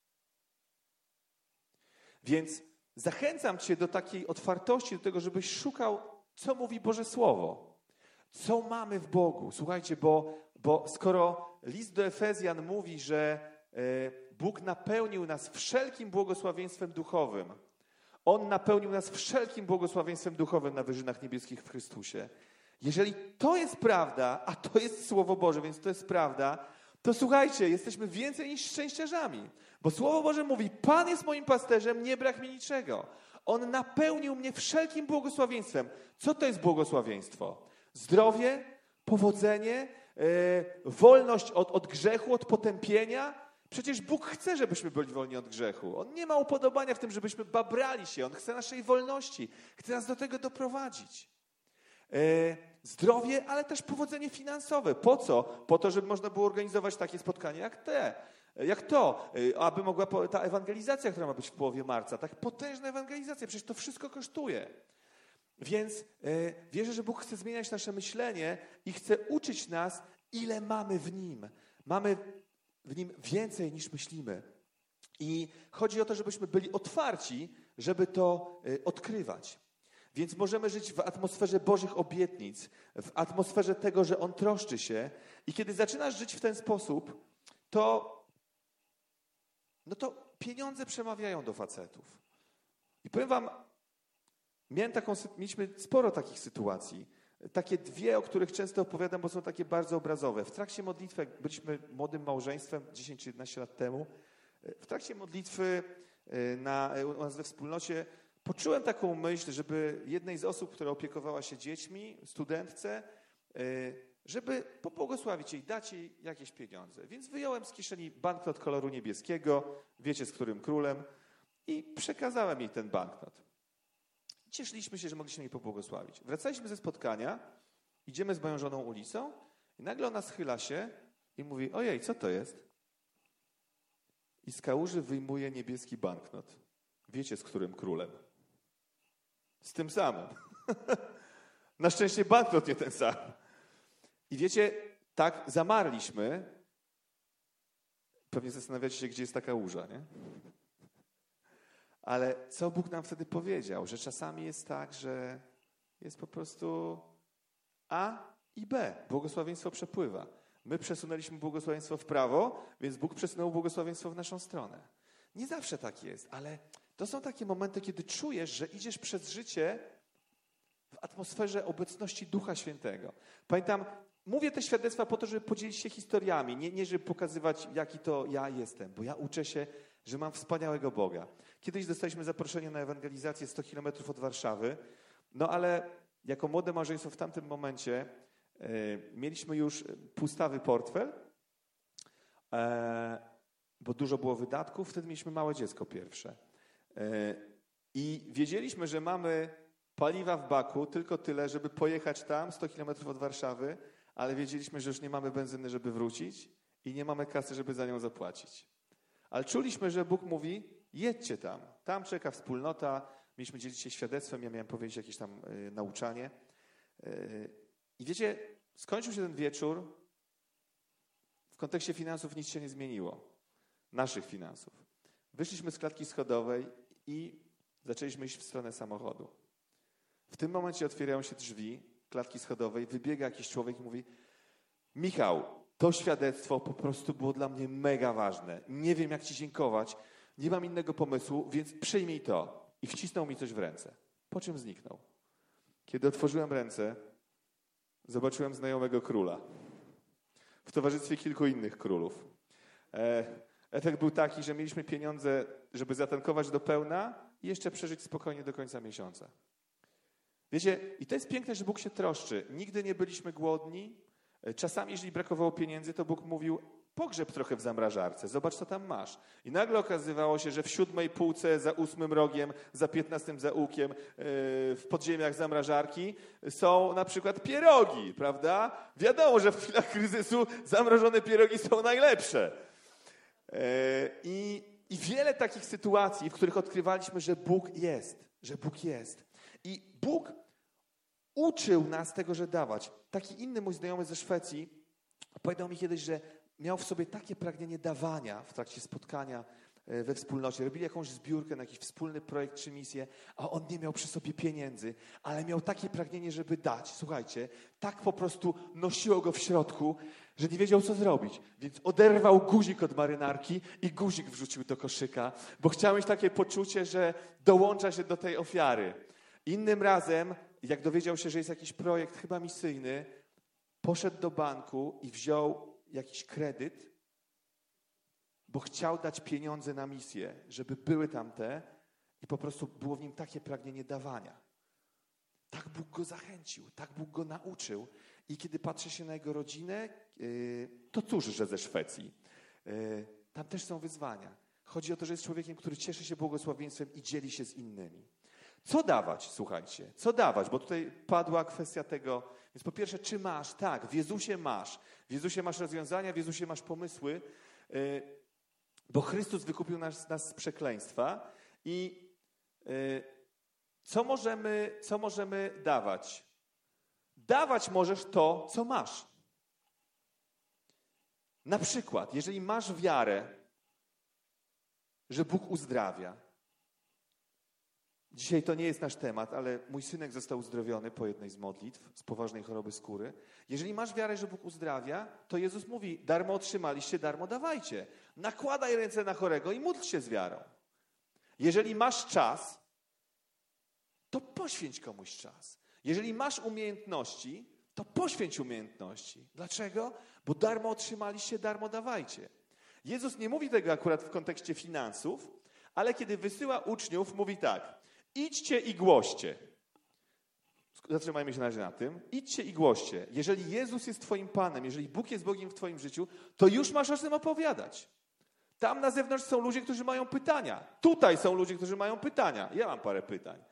Więc zachęcam cię do takiej otwartości, do tego, żebyś szukał, co mówi Boże Słowo. Co mamy w Bogu? Słuchajcie, bo skoro list do Efezjan mówi, że Bóg napełnił nas wszelkim błogosławieństwem duchowym, On napełnił nas wszelkim błogosławieństwem duchowym na wyżynach niebieskich w Chrystusie. Jeżeli to jest prawda, a to jest Słowo Boże, więc to jest prawda, to słuchajcie, jesteśmy więcej niż szczęściarzami. Bo Słowo Boże mówi, Pan jest moim pasterzem, nie brak mi niczego. On napełnił mnie wszelkim błogosławieństwem. Co to jest błogosławieństwo? Zdrowie, powodzenie, wolność od grzechu, od potępienia. Przecież Bóg chce, żebyśmy byli wolni od grzechu. On nie ma upodobania w tym, żebyśmy babrali się. On chce naszej wolności. Chce nas do tego doprowadzić. Zdrowie, ale też powodzenie finansowe. Po co? Po to, żeby można było organizować takie spotkania jak to, aby mogła ta ewangelizacja, która ma być w połowie marca, tak potężna ewangelizacja, przecież to wszystko kosztuje. Więc wierzę, że Bóg chce zmieniać nasze myślenie i chce uczyć nas, ile mamy w Nim. Mamy w Nim więcej niż myślimy. I chodzi o to, żebyśmy byli otwarci, żeby to odkrywać. Więc możemy żyć w atmosferze Bożych obietnic, w atmosferze tego, że On troszczy się. I kiedy zaczynasz żyć w ten sposób, to pieniądze przemawiają do facetów. I powiem wam, mieliśmy sporo takich sytuacji. Takie dwie, o których często opowiadam, bo są takie bardzo obrazowe. W trakcie modlitwy, jak byliśmy młodym małżeństwem 10 czy 11 lat temu, w trakcie modlitwy u nas we wspólnocie poczułem taką myśl, żeby jednej z osób, która opiekowała się dziećmi, studentce, żeby pobłogosławić jej, dać jej jakieś pieniądze. Więc wyjąłem z kieszeni banknot koloru niebieskiego, wiecie z którym królem, i przekazałem jej ten banknot. Cieszyliśmy się, że mogliśmy jej pobłogosławić. Wracaliśmy ze spotkania, idziemy z moją żoną ulicą i nagle ona schyla się i mówi, ojej, co to jest? I z kałuży wyjmuje niebieski banknot. Wiecie z którym królem? Z tym samym. Na szczęście banknot nie ten sam. I wiecie, tak zamarliśmy. Pewnie zastanawiacie się, gdzie jest ta kałuża, nie? Ale co Bóg nam wtedy powiedział? Że czasami jest tak, że jest po prostu A i B. Błogosławieństwo przepływa. My przesunęliśmy błogosławieństwo w prawo, więc Bóg przesunął błogosławieństwo w naszą stronę. Nie zawsze tak jest, ale to są takie momenty, kiedy czujesz, że idziesz przez życie w atmosferze obecności Ducha Świętego. Pamiętam, mówię te świadectwa po to, żeby podzielić się historiami, nie żeby pokazywać, jaki to ja jestem, bo ja uczę się, że mam wspaniałego Boga. Kiedyś dostaliśmy zaproszenie na ewangelizację 100 kilometrów od Warszawy, no ale jako młode małżeństwo w tamtym momencie mieliśmy już pustawy portfel, bo dużo było wydatków, wtedy mieliśmy małe dziecko pierwsze. I wiedzieliśmy, że mamy paliwa w baku tylko tyle, żeby pojechać tam 100 kilometrów od Warszawy, ale wiedzieliśmy, że już nie mamy benzyny, żeby wrócić i nie mamy kasy, żeby za nią zapłacić. Ale czuliśmy, że Bóg mówi, jedźcie tam. Tam czeka wspólnota. Mieliśmy dzielić się świadectwem, ja miałem powiedzieć jakieś tam nauczanie. I wiecie, skończył się ten wieczór. W kontekście finansów nic się nie zmieniło. Naszych finansów. Wyszliśmy z klatki schodowej i zaczęliśmy iść w stronę samochodu. W tym momencie otwierają się drzwi klatki schodowej, wybiega jakiś człowiek i mówi, Michał, to świadectwo po prostu było dla mnie mega ważne. Nie wiem, jak ci dziękować, nie mam innego pomysłu, więc przyjmij to. I wcisnął mi coś w ręce, po czym zniknął. Kiedy otworzyłem ręce, zobaczyłem znajomego króla w towarzystwie kilku innych królów. Efekt był taki, że mieliśmy pieniądze, żeby zatankować do pełna i jeszcze przeżyć spokojnie do końca miesiąca. Wiecie, i to jest piękne, że Bóg się troszczy. Nigdy nie byliśmy głodni. Czasami, jeżeli brakowało pieniędzy, to Bóg mówił, pogrzeb trochę w zamrażarce, zobacz, co tam masz. I nagle okazywało się, że w 7. półce, za 8. rogiem, za 15. zaułkiem, w podziemiach zamrażarki są na przykład pierogi, prawda? Wiadomo, że w chwilach kryzysu zamrożone pierogi są najlepsze. I wiele takich sytuacji, w których odkrywaliśmy, że Bóg jest, I Bóg uczył nas tego, że dawać. Taki inny mój znajomy ze Szwecji powiedział mi kiedyś, że miał w sobie takie pragnienie dawania w trakcie spotkania we wspólnocie. Robili jakąś zbiórkę na jakiś wspólny projekt czy misję, a on nie miał przy sobie pieniędzy, ale miał takie pragnienie, żeby dać. Słuchajcie, tak po prostu nosiło go w środku, że nie wiedział, co zrobić. Więc oderwał guzik od marynarki i guzik wrzucił do koszyka, bo chciał mieć takie poczucie, że dołącza się do tej ofiary. Innym razem, jak dowiedział się, że jest jakiś projekt chyba misyjny, poszedł do banku i wziął jakiś kredyt, bo chciał dać pieniądze na misję, żeby były tamte i po prostu było w nim takie pragnienie dawania. Tak Bóg go zachęcił, tak Bóg go nauczył. I kiedy patrzy się na jego rodzinę, to cóż, że ze Szwecji. Tam też są wyzwania. Chodzi o to, że jest człowiekiem, który cieszy się błogosławieństwem i dzieli się z innymi. Co dawać, słuchajcie? Co dawać? Bo tutaj padła kwestia tego. Więc po pierwsze, czy masz? Tak, w Jezusie masz. W Jezusie masz rozwiązania, w Jezusie masz pomysły, bo Chrystus wykupił nas z przekleństwa. I co możemy dawać? Dawać możesz to, co masz. Na przykład, jeżeli masz wiarę, że Bóg uzdrawia. Dzisiaj to nie jest nasz temat, ale mój synek został uzdrowiony po jednej z modlitw z poważnej choroby skóry. Jeżeli masz wiarę, że Bóg uzdrawia, to Jezus mówi, darmo otrzymaliście, darmo dawajcie. Nakładaj ręce na chorego i módl się z wiarą. Jeżeli masz czas, to poświęć komuś czas. Jeżeli masz umiejętności, to poświęć umiejętności. Dlaczego? Bo darmo otrzymaliście, darmo dawajcie. Jezus nie mówi tego akurat w kontekście finansów, ale kiedy wysyła uczniów, mówi tak: idźcie i głoście. Zatrzymajmy się na razie na tym. Idźcie i głoście. Jeżeli Jezus jest twoim Panem, jeżeli Bóg jest Bogiem w twoim życiu, to już masz o tym opowiadać. Tam na zewnątrz są ludzie, którzy mają pytania. Tutaj są ludzie, którzy mają pytania. Ja mam parę pytań.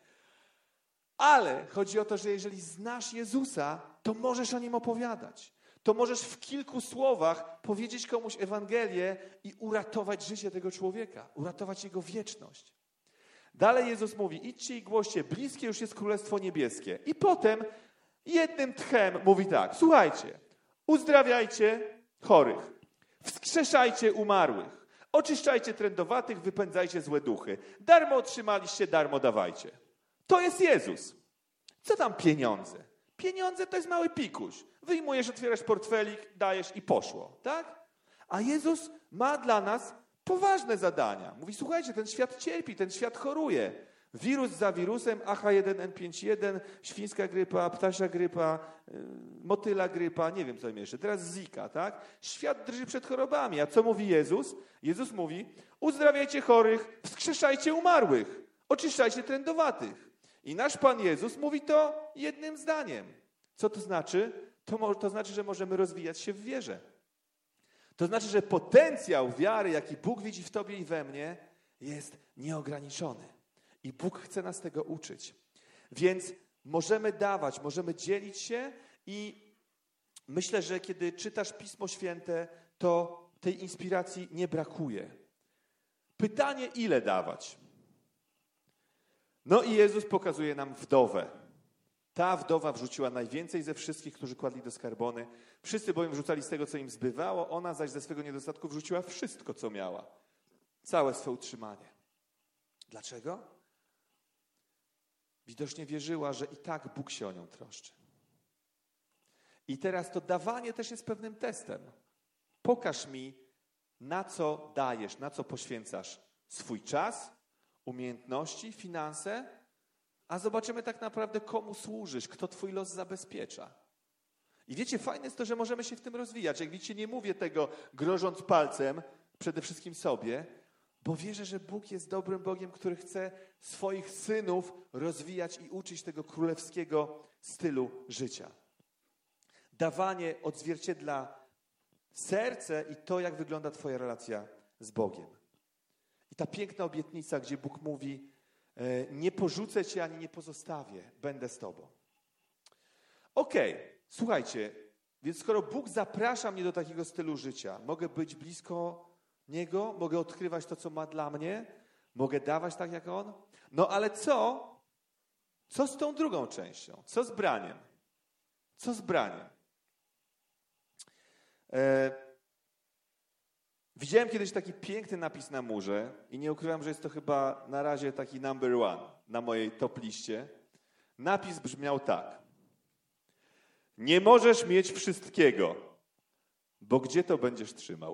Ale chodzi o to, że jeżeli znasz Jezusa, to możesz o Nim opowiadać. To możesz w kilku słowach powiedzieć komuś Ewangelię i uratować życie tego człowieka, uratować jego wieczność. Dalej Jezus mówi, idźcie i głoście, bliskie już jest Królestwo Niebieskie. I potem jednym tchem mówi tak, słuchajcie, uzdrawiajcie chorych, wskrzeszajcie umarłych, oczyszczajcie trędowatych, wypędzajcie złe duchy. Darmo otrzymaliście, darmo dawajcie. To jest Jezus. Co tam pieniądze? Pieniądze to jest mały pikuś. Wyjmujesz, otwierasz portfelik, dajesz i poszło, tak? A Jezus ma dla nas poważne zadania. Mówi, słuchajcie, ten świat cierpi, ten świat choruje. Wirus za wirusem, H1N5.1, świńska grypa, ptasia grypa, motyla grypa, nie wiem co im jeszcze. Teraz Zika, tak? Świat drży przed chorobami. A co mówi Jezus? Jezus mówi, uzdrawiajcie chorych, wskrzeszajcie umarłych, oczyszczajcie trędowatych. I nasz Pan Jezus mówi to jednym zdaniem. Co to znaczy? To znaczy, że możemy rozwijać się w wierze. To znaczy, że potencjał wiary, jaki Bóg widzi w tobie i we mnie, jest nieograniczony. I Bóg chce nas tego uczyć. Więc możemy dawać, możemy dzielić się i myślę, że kiedy czytasz Pismo Święte, to tej inspiracji nie brakuje. Pytanie, ile dawać? No i Jezus pokazuje nam wdowę. Ta wdowa wrzuciła najwięcej ze wszystkich, którzy kładli do skarbony. Wszyscy bowiem wrzucali z tego, co im zbywało, ona zaś ze swego niedostatku wrzuciła wszystko, co miała. Całe swe utrzymanie. Dlaczego? Widocznie wierzyła, że i tak Bóg się o nią troszczy. I teraz to dawanie też jest pewnym testem. Pokaż mi, na co dajesz, na co poświęcasz swój czas, umiejętności, finanse, a zobaczymy tak naprawdę, komu służysz, kto twój los zabezpiecza. I wiecie, fajne jest to, że możemy się w tym rozwijać. Jak widzicie, nie mówię tego grożąc palcem, przede wszystkim sobie, bo wierzę, że Bóg jest dobrym Bogiem, który chce swoich synów rozwijać i uczyć tego królewskiego stylu życia. Dawanie odzwierciedla serce i to, jak wygląda twoja relacja z Bogiem. I ta piękna obietnica, gdzie Bóg mówi, nie porzucę cię ani nie pozostawię, będę z tobą. Okej, słuchajcie, więc skoro Bóg zaprasza mnie do takiego stylu życia, mogę być blisko Niego, mogę odkrywać to, co ma dla mnie, mogę dawać tak jak On, no ale co z tą drugą częścią? Co z braniem? Co z braniem? Widziałem kiedyś taki piękny napis na murze i nie ukrywam, że jest to chyba na razie taki number one na mojej top liście. Napis brzmiał tak. Nie możesz mieć wszystkiego, bo gdzie to będziesz trzymał?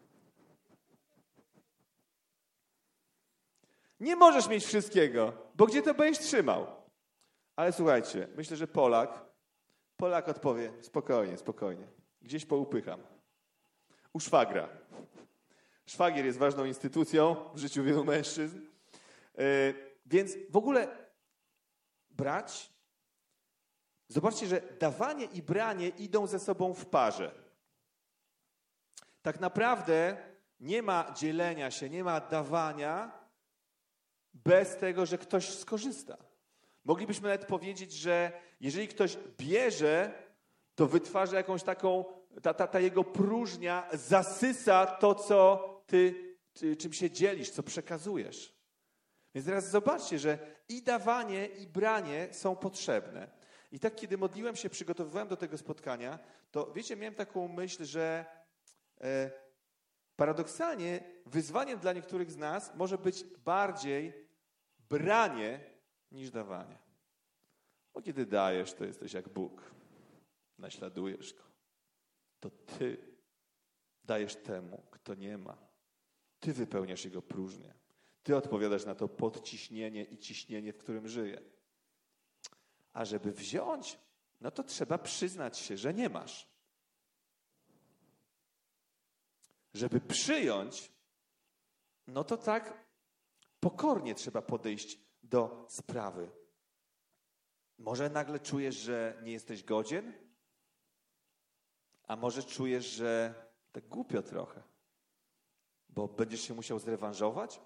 Nie możesz mieć wszystkiego, bo gdzie to będziesz trzymał? Ale słuchajcie, myślę, że Polak odpowie, spokojnie, gdzieś poupycham. U szwagra. Szwagier jest ważną instytucją w życiu wielu mężczyzn. Więc w ogóle brać, zobaczcie, że dawanie i branie idą ze sobą w parze. Tak naprawdę nie ma dzielenia się, nie ma dawania bez tego, że ktoś skorzysta. Moglibyśmy nawet powiedzieć, że jeżeli ktoś bierze, to wytwarza jakąś taką, ta jego próżnia zasysa to, co ty czym się dzielisz, co przekazujesz. Więc teraz zobaczcie, że i dawanie, i branie są potrzebne. I tak, kiedy modliłem się, przygotowywałem do tego spotkania, to wiecie, miałem taką myśl, że paradoksalnie wyzwaniem dla niektórych z nas może być bardziej branie niż dawanie. Bo kiedy dajesz, to jesteś jak Bóg. Naśladujesz Go. To Ty dajesz temu, kto nie ma. Ty wypełniasz Jego próżnię. Ty odpowiadasz na to podciśnienie i ciśnienie, w którym żyje. A żeby wziąć, no to trzeba przyznać się, że nie masz. Żeby przyjąć, no to tak pokornie trzeba podejść do sprawy. Może nagle czujesz, że nie jesteś godzien? A może czujesz, że tak głupio trochę, bo będziesz się musiał zrewanżować?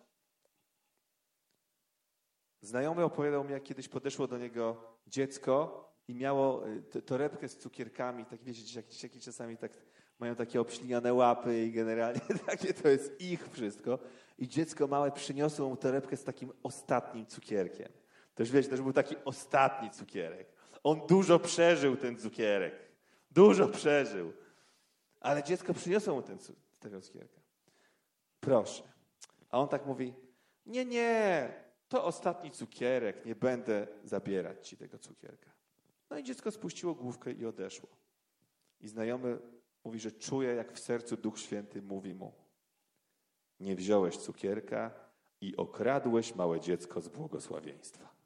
Znajomy opowiadał mi, jak kiedyś podeszło do niego dziecko i miało torebkę z cukierkami. Tak wiecie, dzieciaki czasami tak mają takie obślinione łapy i generalnie takie to jest ich wszystko. I dziecko małe przyniosło mu torebkę z takim ostatnim cukierkiem. To już wiecie, to już był taki ostatni cukierek. On dużo przeżył, ten cukierek. Dużo przeżył. Ale dziecko przyniosło mu tego cukierka. Proszę. A on tak mówi, nie, to ostatni cukierek, nie będę zabierać ci tego cukierka. No i dziecko spuściło główkę i odeszło. I znajomy mówi, że czuje, jak w sercu Duch Święty mówi mu, nie wziąłeś cukierka i okradłeś małe dziecko z błogosławieństwa.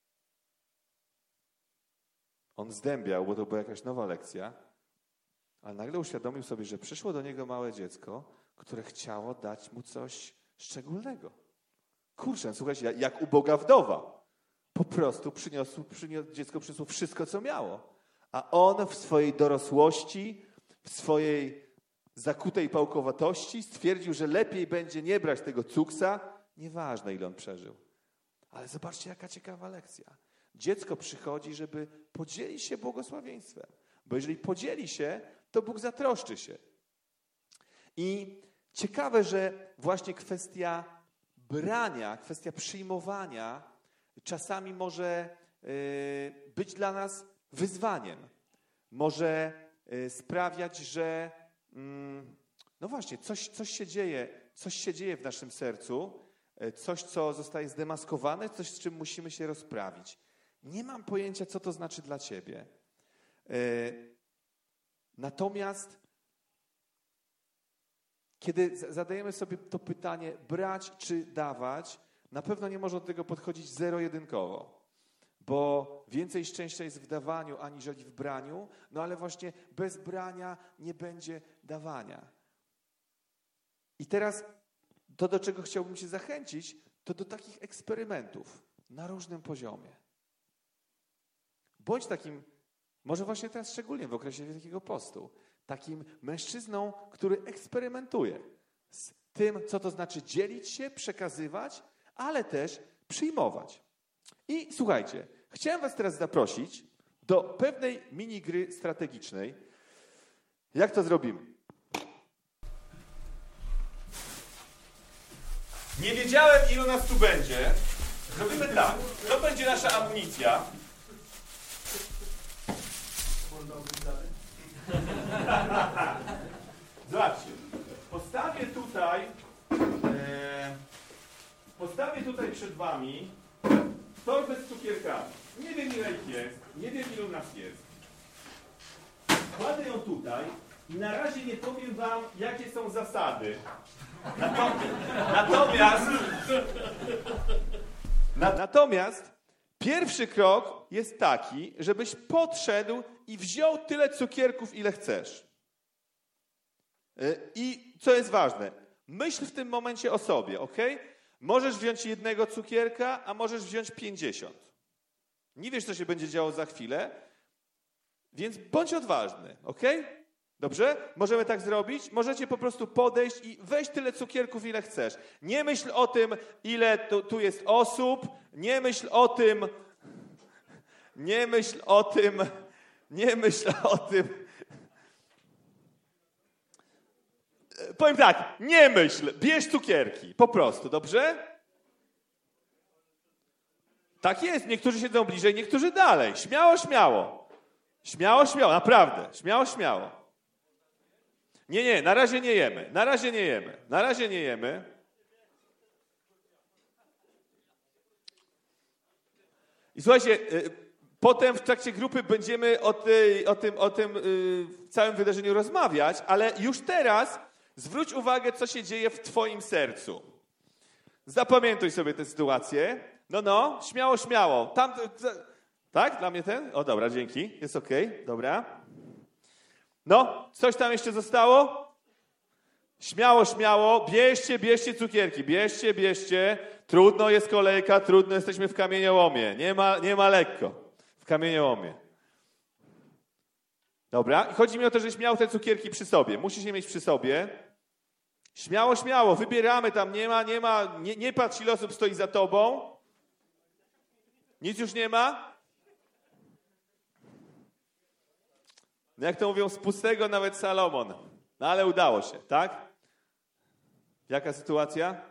On zdębiał, bo to była jakaś nowa lekcja, ale nagle uświadomił sobie, że przyszło do niego małe dziecko, które chciało dać mu coś szczególnego. Kurczę, słuchajcie, jak uboga wdowa. Po prostu dziecko przyniosło wszystko, co miało. A on w swojej dorosłości, w swojej zakutej pałkowatości stwierdził, że lepiej będzie nie brać tego cuksa, nieważne ile on przeżył. Ale zobaczcie, jaka ciekawa lekcja. Dziecko przychodzi, żeby podzielić się błogosławieństwem. Bo jeżeli podzieli się, to Bóg zatroszczy się. I ciekawe, że właśnie kwestia brania, kwestia przyjmowania czasami może być dla nas wyzwaniem. Może sprawiać, że no właśnie, coś się dzieje w naszym sercu, coś, co zostaje zdemaskowane, coś, z czym musimy się rozprawić. Nie mam pojęcia, co to znaczy dla ciebie. Natomiast kiedy zadajemy sobie to pytanie, brać czy dawać, na pewno nie można do tego podchodzić zero-jedynkowo, bo więcej szczęścia jest w dawaniu aniżeli w braniu, no ale właśnie bez brania nie będzie dawania. I teraz to, do czego chciałbym się zachęcić, to do takich eksperymentów na różnym poziomie. Bądź takim, może właśnie teraz szczególnie w okresie Wielkiego Postu, takim mężczyzną, który eksperymentuje z tym, co to znaczy dzielić się, przekazywać, ale też przyjmować. I słuchajcie, chciałem was teraz zaprosić do pewnej minigry strategicznej. Jak to zrobimy? Nie wiedziałem, ilu nas tu będzie. Zrobimy tak. To będzie nasza amunicja. Zobaczcie. Postawię tutaj przed wami torbę z cukierkami. Nie wiem, ile ich jest. Nie wiem, ilu nas jest. Kładę ją tutaj Na razie nie powiem wam, jakie są zasady. Natomiast pierwszy krok jest taki, żebyś podszedł i wziął tyle cukierków, ile chcesz. I co jest ważne, myśl w tym momencie o sobie, ok? Możesz wziąć jednego cukierka, a możesz wziąć 50. Nie wiesz, co się będzie działo za chwilę, więc bądź odważny, ok? Dobrze? Możemy tak zrobić? Możecie po prostu podejść i weź tyle cukierków, ile chcesz. Nie myśl o tym, ile tu jest osób, nie myśl o tym, Powiem tak, nie myśl, bierz cukierki, po prostu, dobrze? Tak jest, niektórzy siedzą bliżej, niektórzy dalej. Śmiało, śmiało. Śmiało, śmiało, naprawdę. Śmiało, śmiało. Nie, na razie nie jemy. I słuchajcie, potem w trakcie grupy będziemy o tym całym wydarzeniu rozmawiać, ale już teraz zwróć uwagę, co się dzieje w twoim sercu. Zapamiętuj sobie tę sytuację. No, śmiało. Tak? Dla mnie ten? O, dobra, dzięki. Jest okej, dobra. No, coś tam jeszcze zostało? Śmiało. Bierzcie cukierki. Bierzcie. Trudno jest kolejka, trudno, jesteśmy w kamieniołomie. Nie ma lekko. W kamieniołomie. Dobra, i chodzi mi o to, żeś miał te cukierki przy sobie. Musisz je mieć przy sobie. Śmiało, wybieramy tam, nie patrz, ile osób stoi za tobą. Nic już nie ma? No jak to mówią, z pustego nawet Salomon. No ale udało się, tak? Jaka sytuacja?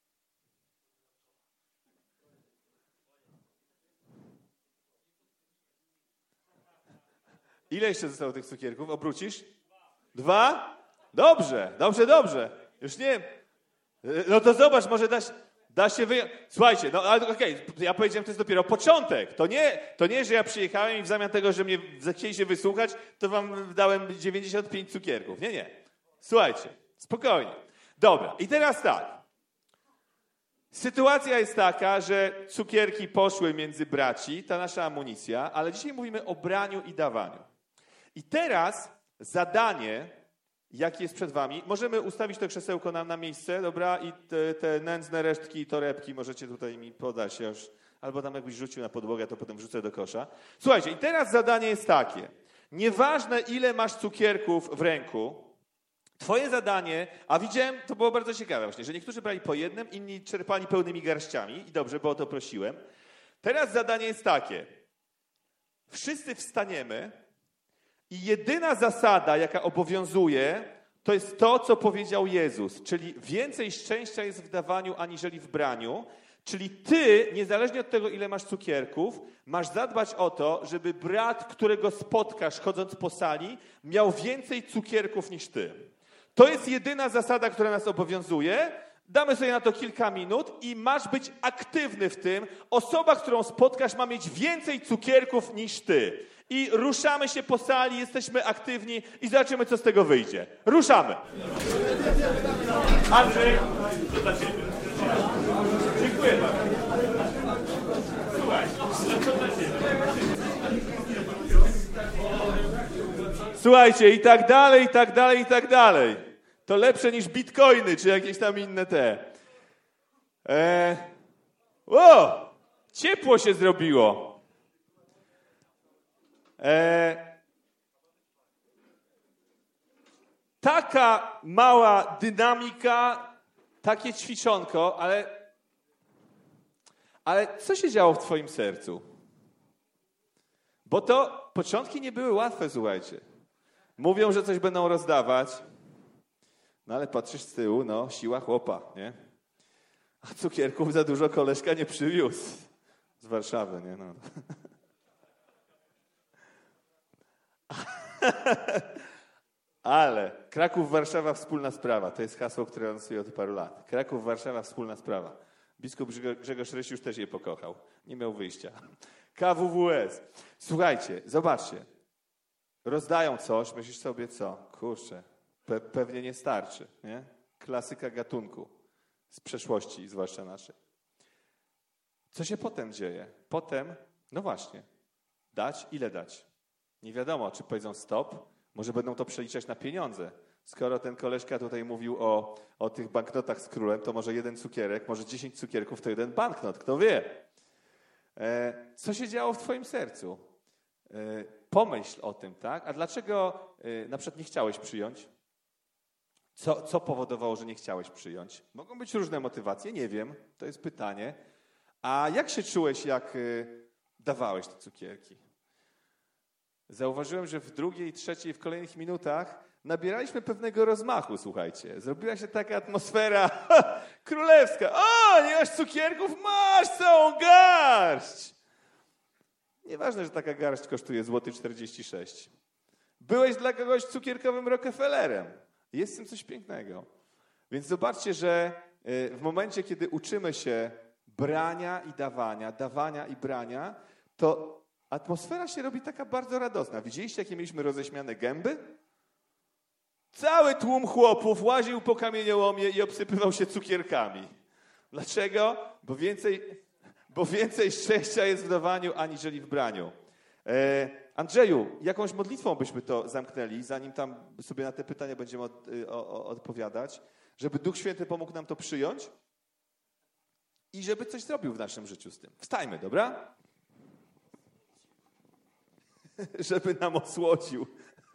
Ile jeszcze zostało tych cukierków? Obrócisz? 2? Dobrze. Już nie. No to zobacz, może da się wyjąć. Słuchajcie, no ale okej, ja powiedziałem, to jest dopiero początek. To nie, że ja przyjechałem i w zamian tego, że mnie zechcieliście wysłuchać, to wam dałem 95 cukierków. Nie. Słuchajcie, spokojnie. Dobra, i teraz tak. Sytuacja jest taka, że cukierki poszły między braci, ta nasza amunicja, ale dzisiaj mówimy o braniu i dawaniu. I teraz zadanie, jakie jest przed wami, możemy ustawić to krzesełko na miejsce, dobra? I te nędzne resztki i torebki możecie tutaj mi podać już, albo tam jakbyś rzucił na podłogę, to potem wrzucę do kosza. Słuchajcie, i teraz zadanie jest takie. Nieważne, ile masz cukierków w ręku, twoje zadanie, a widziałem, to było bardzo ciekawe właśnie, że niektórzy brali po jednym, inni czerpali pełnymi garściami i dobrze, bo o to prosiłem. Teraz zadanie jest takie. Wszyscy wstaniemy i jedyna zasada, jaka obowiązuje, to jest to, co powiedział Jezus, czyli więcej szczęścia jest w dawaniu, aniżeli w braniu. Czyli ty, niezależnie od tego, ile masz cukierków, masz zadbać o to, żeby brat, którego spotkasz chodząc po sali, miał więcej cukierków niż ty. To jest jedyna zasada, która nas obowiązuje. Damy sobie na to kilka minut i masz być aktywny w tym. Osoba, którą spotkasz, ma mieć więcej cukierków niż ty. I ruszamy się po sali, jesteśmy aktywni i zobaczymy, co z tego wyjdzie. Ruszamy. Andrzej, to dla ciebie. Dziękuję bardzo. Słuchaj, to dla ciebie. Słuchajcie, i tak dalej. To lepsze niż bitcoiny, czy jakieś tam inne te. Ciepło się zrobiło. Taka mała dynamika, takie ćwiczonko, ale co się działo w twoim sercu? Bo to początki nie były łatwe, słuchajcie. Mówią, że coś będą rozdawać, no ale patrzysz z tyłu, no siła chłopa, nie? A cukierków za dużo koleżka nie przywiózł z Warszawy, nie? No. Ale Kraków-Warszawa wspólna sprawa. To jest hasło, które lansuję od paru lat. Kraków-Warszawa wspólna sprawa. Biskup Grzegorz Ryś już też je pokochał. Nie miał wyjścia. KWWS. Słuchajcie, zobaczcie. rozdają coś, myślisz sobie co? Kurczę, pewnie nie starczy, nie? Klasyka gatunku z przeszłości, zwłaszcza naszej. Co się potem dzieje? Potem, no właśnie, dać, ile dać? Nie wiadomo, czy powiedzą stop, może będą to przeliczać na pieniądze. Skoro ten koleżka tutaj mówił o tych banknotach z królem, to może jeden cukierek, może 10 cukierków to jeden banknot, kto wie. Co się działo w twoim sercu? Pomyśl o tym, tak? A dlaczego na przykład nie chciałeś przyjąć? Co powodowało, że nie chciałeś przyjąć? Mogą być różne motywacje, nie wiem, to jest pytanie. A jak się czułeś, jak dawałeś te cukierki? Zauważyłem, że w drugiej, trzeciej, w kolejnych minutach nabieraliśmy pewnego rozmachu, słuchajcie. Zrobiła się taka atmosfera królewska. O, nie masz cukierków? Masz całą garść! Nieważne, że taka garść kosztuje złoty 46. Byłeś dla kogoś cukierkowym Rockefellerem. Jest w tym coś pięknego. Więc zobaczcie, że w momencie, kiedy uczymy się brania i dawania i brania, to atmosfera się robi taka bardzo radosna. Widzieliście, jakie mieliśmy roześmiane gęby? Cały tłum chłopów łaził po kamieniołomie i obsypywał się cukierkami. Dlaczego? Bo więcej szczęścia jest w dawaniu, aniżeli w braniu. Andrzeju, jakąś modlitwą byśmy to zamknęli, zanim tam sobie na te pytania będziemy odpowiadać, żeby Duch Święty pomógł nam to przyjąć i żeby coś zrobił w naszym życiu z tym. Wstajmy, dobra? Żeby nam osłodził.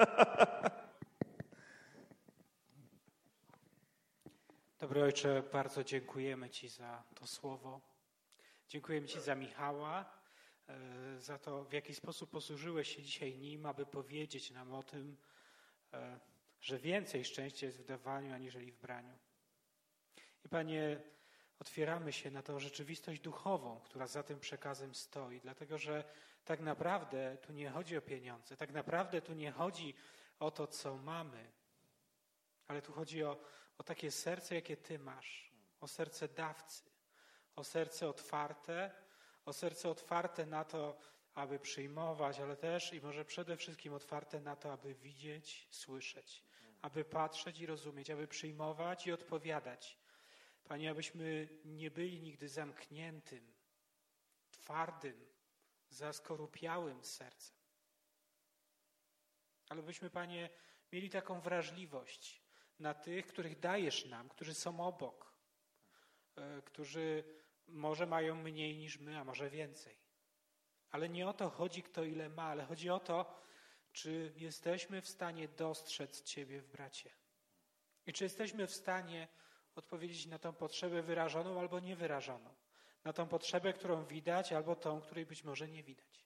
Dobry Ojcze, bardzo dziękujemy Ci za to słowo. Dziękujemy Ci za Michała, za to, w jaki sposób posłużyłeś się dzisiaj nim, aby powiedzieć nam o tym, że więcej szczęścia jest w dawaniu, aniżeli w braniu. I Panie, otwieramy się na tą rzeczywistość duchową, która za tym przekazem stoi, dlatego że tak naprawdę tu nie chodzi o pieniądze, tak naprawdę tu nie chodzi o to, co mamy, ale tu chodzi o takie serce, jakie Ty masz, o serce dawcy, o serce otwarte na to, aby przyjmować, ale też i może przede wszystkim otwarte na to, aby widzieć, słyszeć, aby patrzeć i rozumieć, aby przyjmować i odpowiadać. Panie, abyśmy nie byli nigdy zamkniętym, twardym, zaskorupiałym sercem. Ale byśmy, Panie, mieli taką wrażliwość na tych, których dajesz nam, którzy są obok, którzy może mają mniej niż my, a może więcej. Ale nie o to chodzi, kto ile ma, ale chodzi o to, czy jesteśmy w stanie dostrzec Ciebie w bracie. I czy jesteśmy w stanie odpowiedzieć na tą potrzebę wyrażoną albo niewyrażoną. Na tą potrzebę, którą widać, albo tą, której być może nie widać.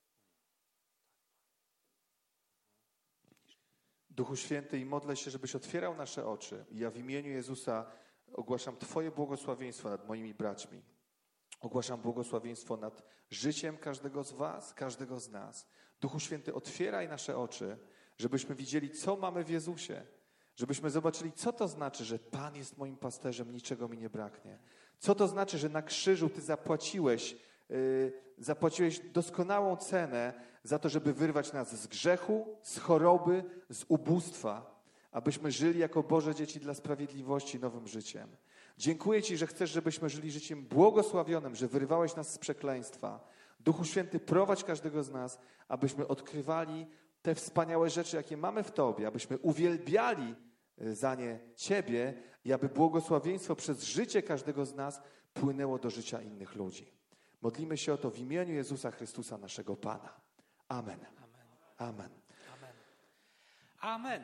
Duchu Święty, i modlę się, żebyś otwierał nasze oczy. I ja w imieniu Jezusa ogłaszam Twoje błogosławieństwo nad moimi braćmi. Ogłaszam błogosławieństwo nad życiem każdego z was, każdego z nas. Duchu Święty, otwieraj nasze oczy, żebyśmy widzieli, co mamy w Jezusie. Żebyśmy zobaczyli, co to znaczy, że Pan jest moim pasterzem, niczego mi nie braknie. Co to znaczy, że na krzyżu Ty zapłaciłeś doskonałą cenę za to, żeby wyrwać nas z grzechu, z choroby, z ubóstwa, abyśmy żyli jako Boże dzieci dla sprawiedliwości nowym życiem. Dziękuję Ci, że chcesz, żebyśmy żyli życiem błogosławionym, że wyrwałeś nas z przekleństwa. Duchu Święty, prowadź każdego z nas, abyśmy odkrywali te wspaniałe rzeczy, jakie mamy w Tobie, abyśmy uwielbiali za nie Ciebie i aby błogosławieństwo przez życie każdego z nas płynęło do życia innych ludzi. Modlimy się o to w imieniu Jezusa Chrystusa, naszego Pana. Amen. Amen. Amen. Amen. Amen.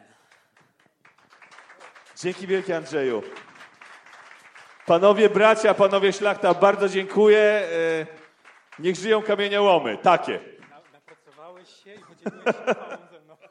Dzięki wielkie, Andrzeju. Panowie bracia, panowie szlachta, bardzo dziękuję. Niech żyją kamieniołomy. Takie. Napracowałeś się i podzieliłeś się chwałą ze mną.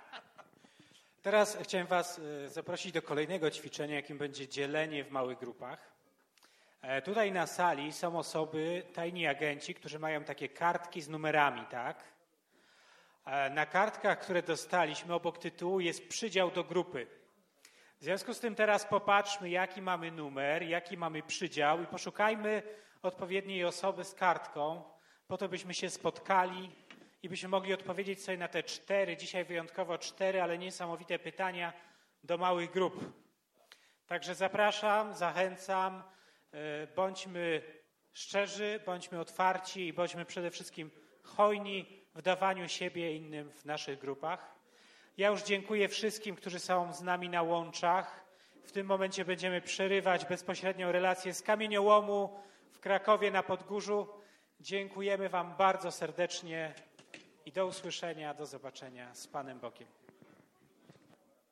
Teraz chciałem was zaprosić do kolejnego ćwiczenia, jakim będzie dzielenie w małych grupach. Tutaj na sali są osoby, tajni agenci, którzy mają takie kartki z numerami, tak? Na kartkach, które dostaliśmy, obok tytułu jest przydział do grupy. W związku z tym teraz popatrzmy, jaki mamy numer, jaki mamy przydział i poszukajmy odpowiedniej osoby z kartką, po to byśmy się spotkali i byśmy mogli odpowiedzieć sobie na te 4, dzisiaj wyjątkowo 4, ale niesamowite pytania do małych grup. Także zapraszam, zachęcam, bądźmy szczerzy, bądźmy otwarci i bądźmy przede wszystkim hojni w dawaniu siebie innym w naszych grupach. Ja już dziękuję wszystkim, którzy są z nami na łączach. W tym momencie będziemy przerywać bezpośrednią relację z kamieniołomu w Krakowie na Podgórzu. Dziękujemy wam bardzo serdecznie i do usłyszenia, do zobaczenia z Panem Bogiem.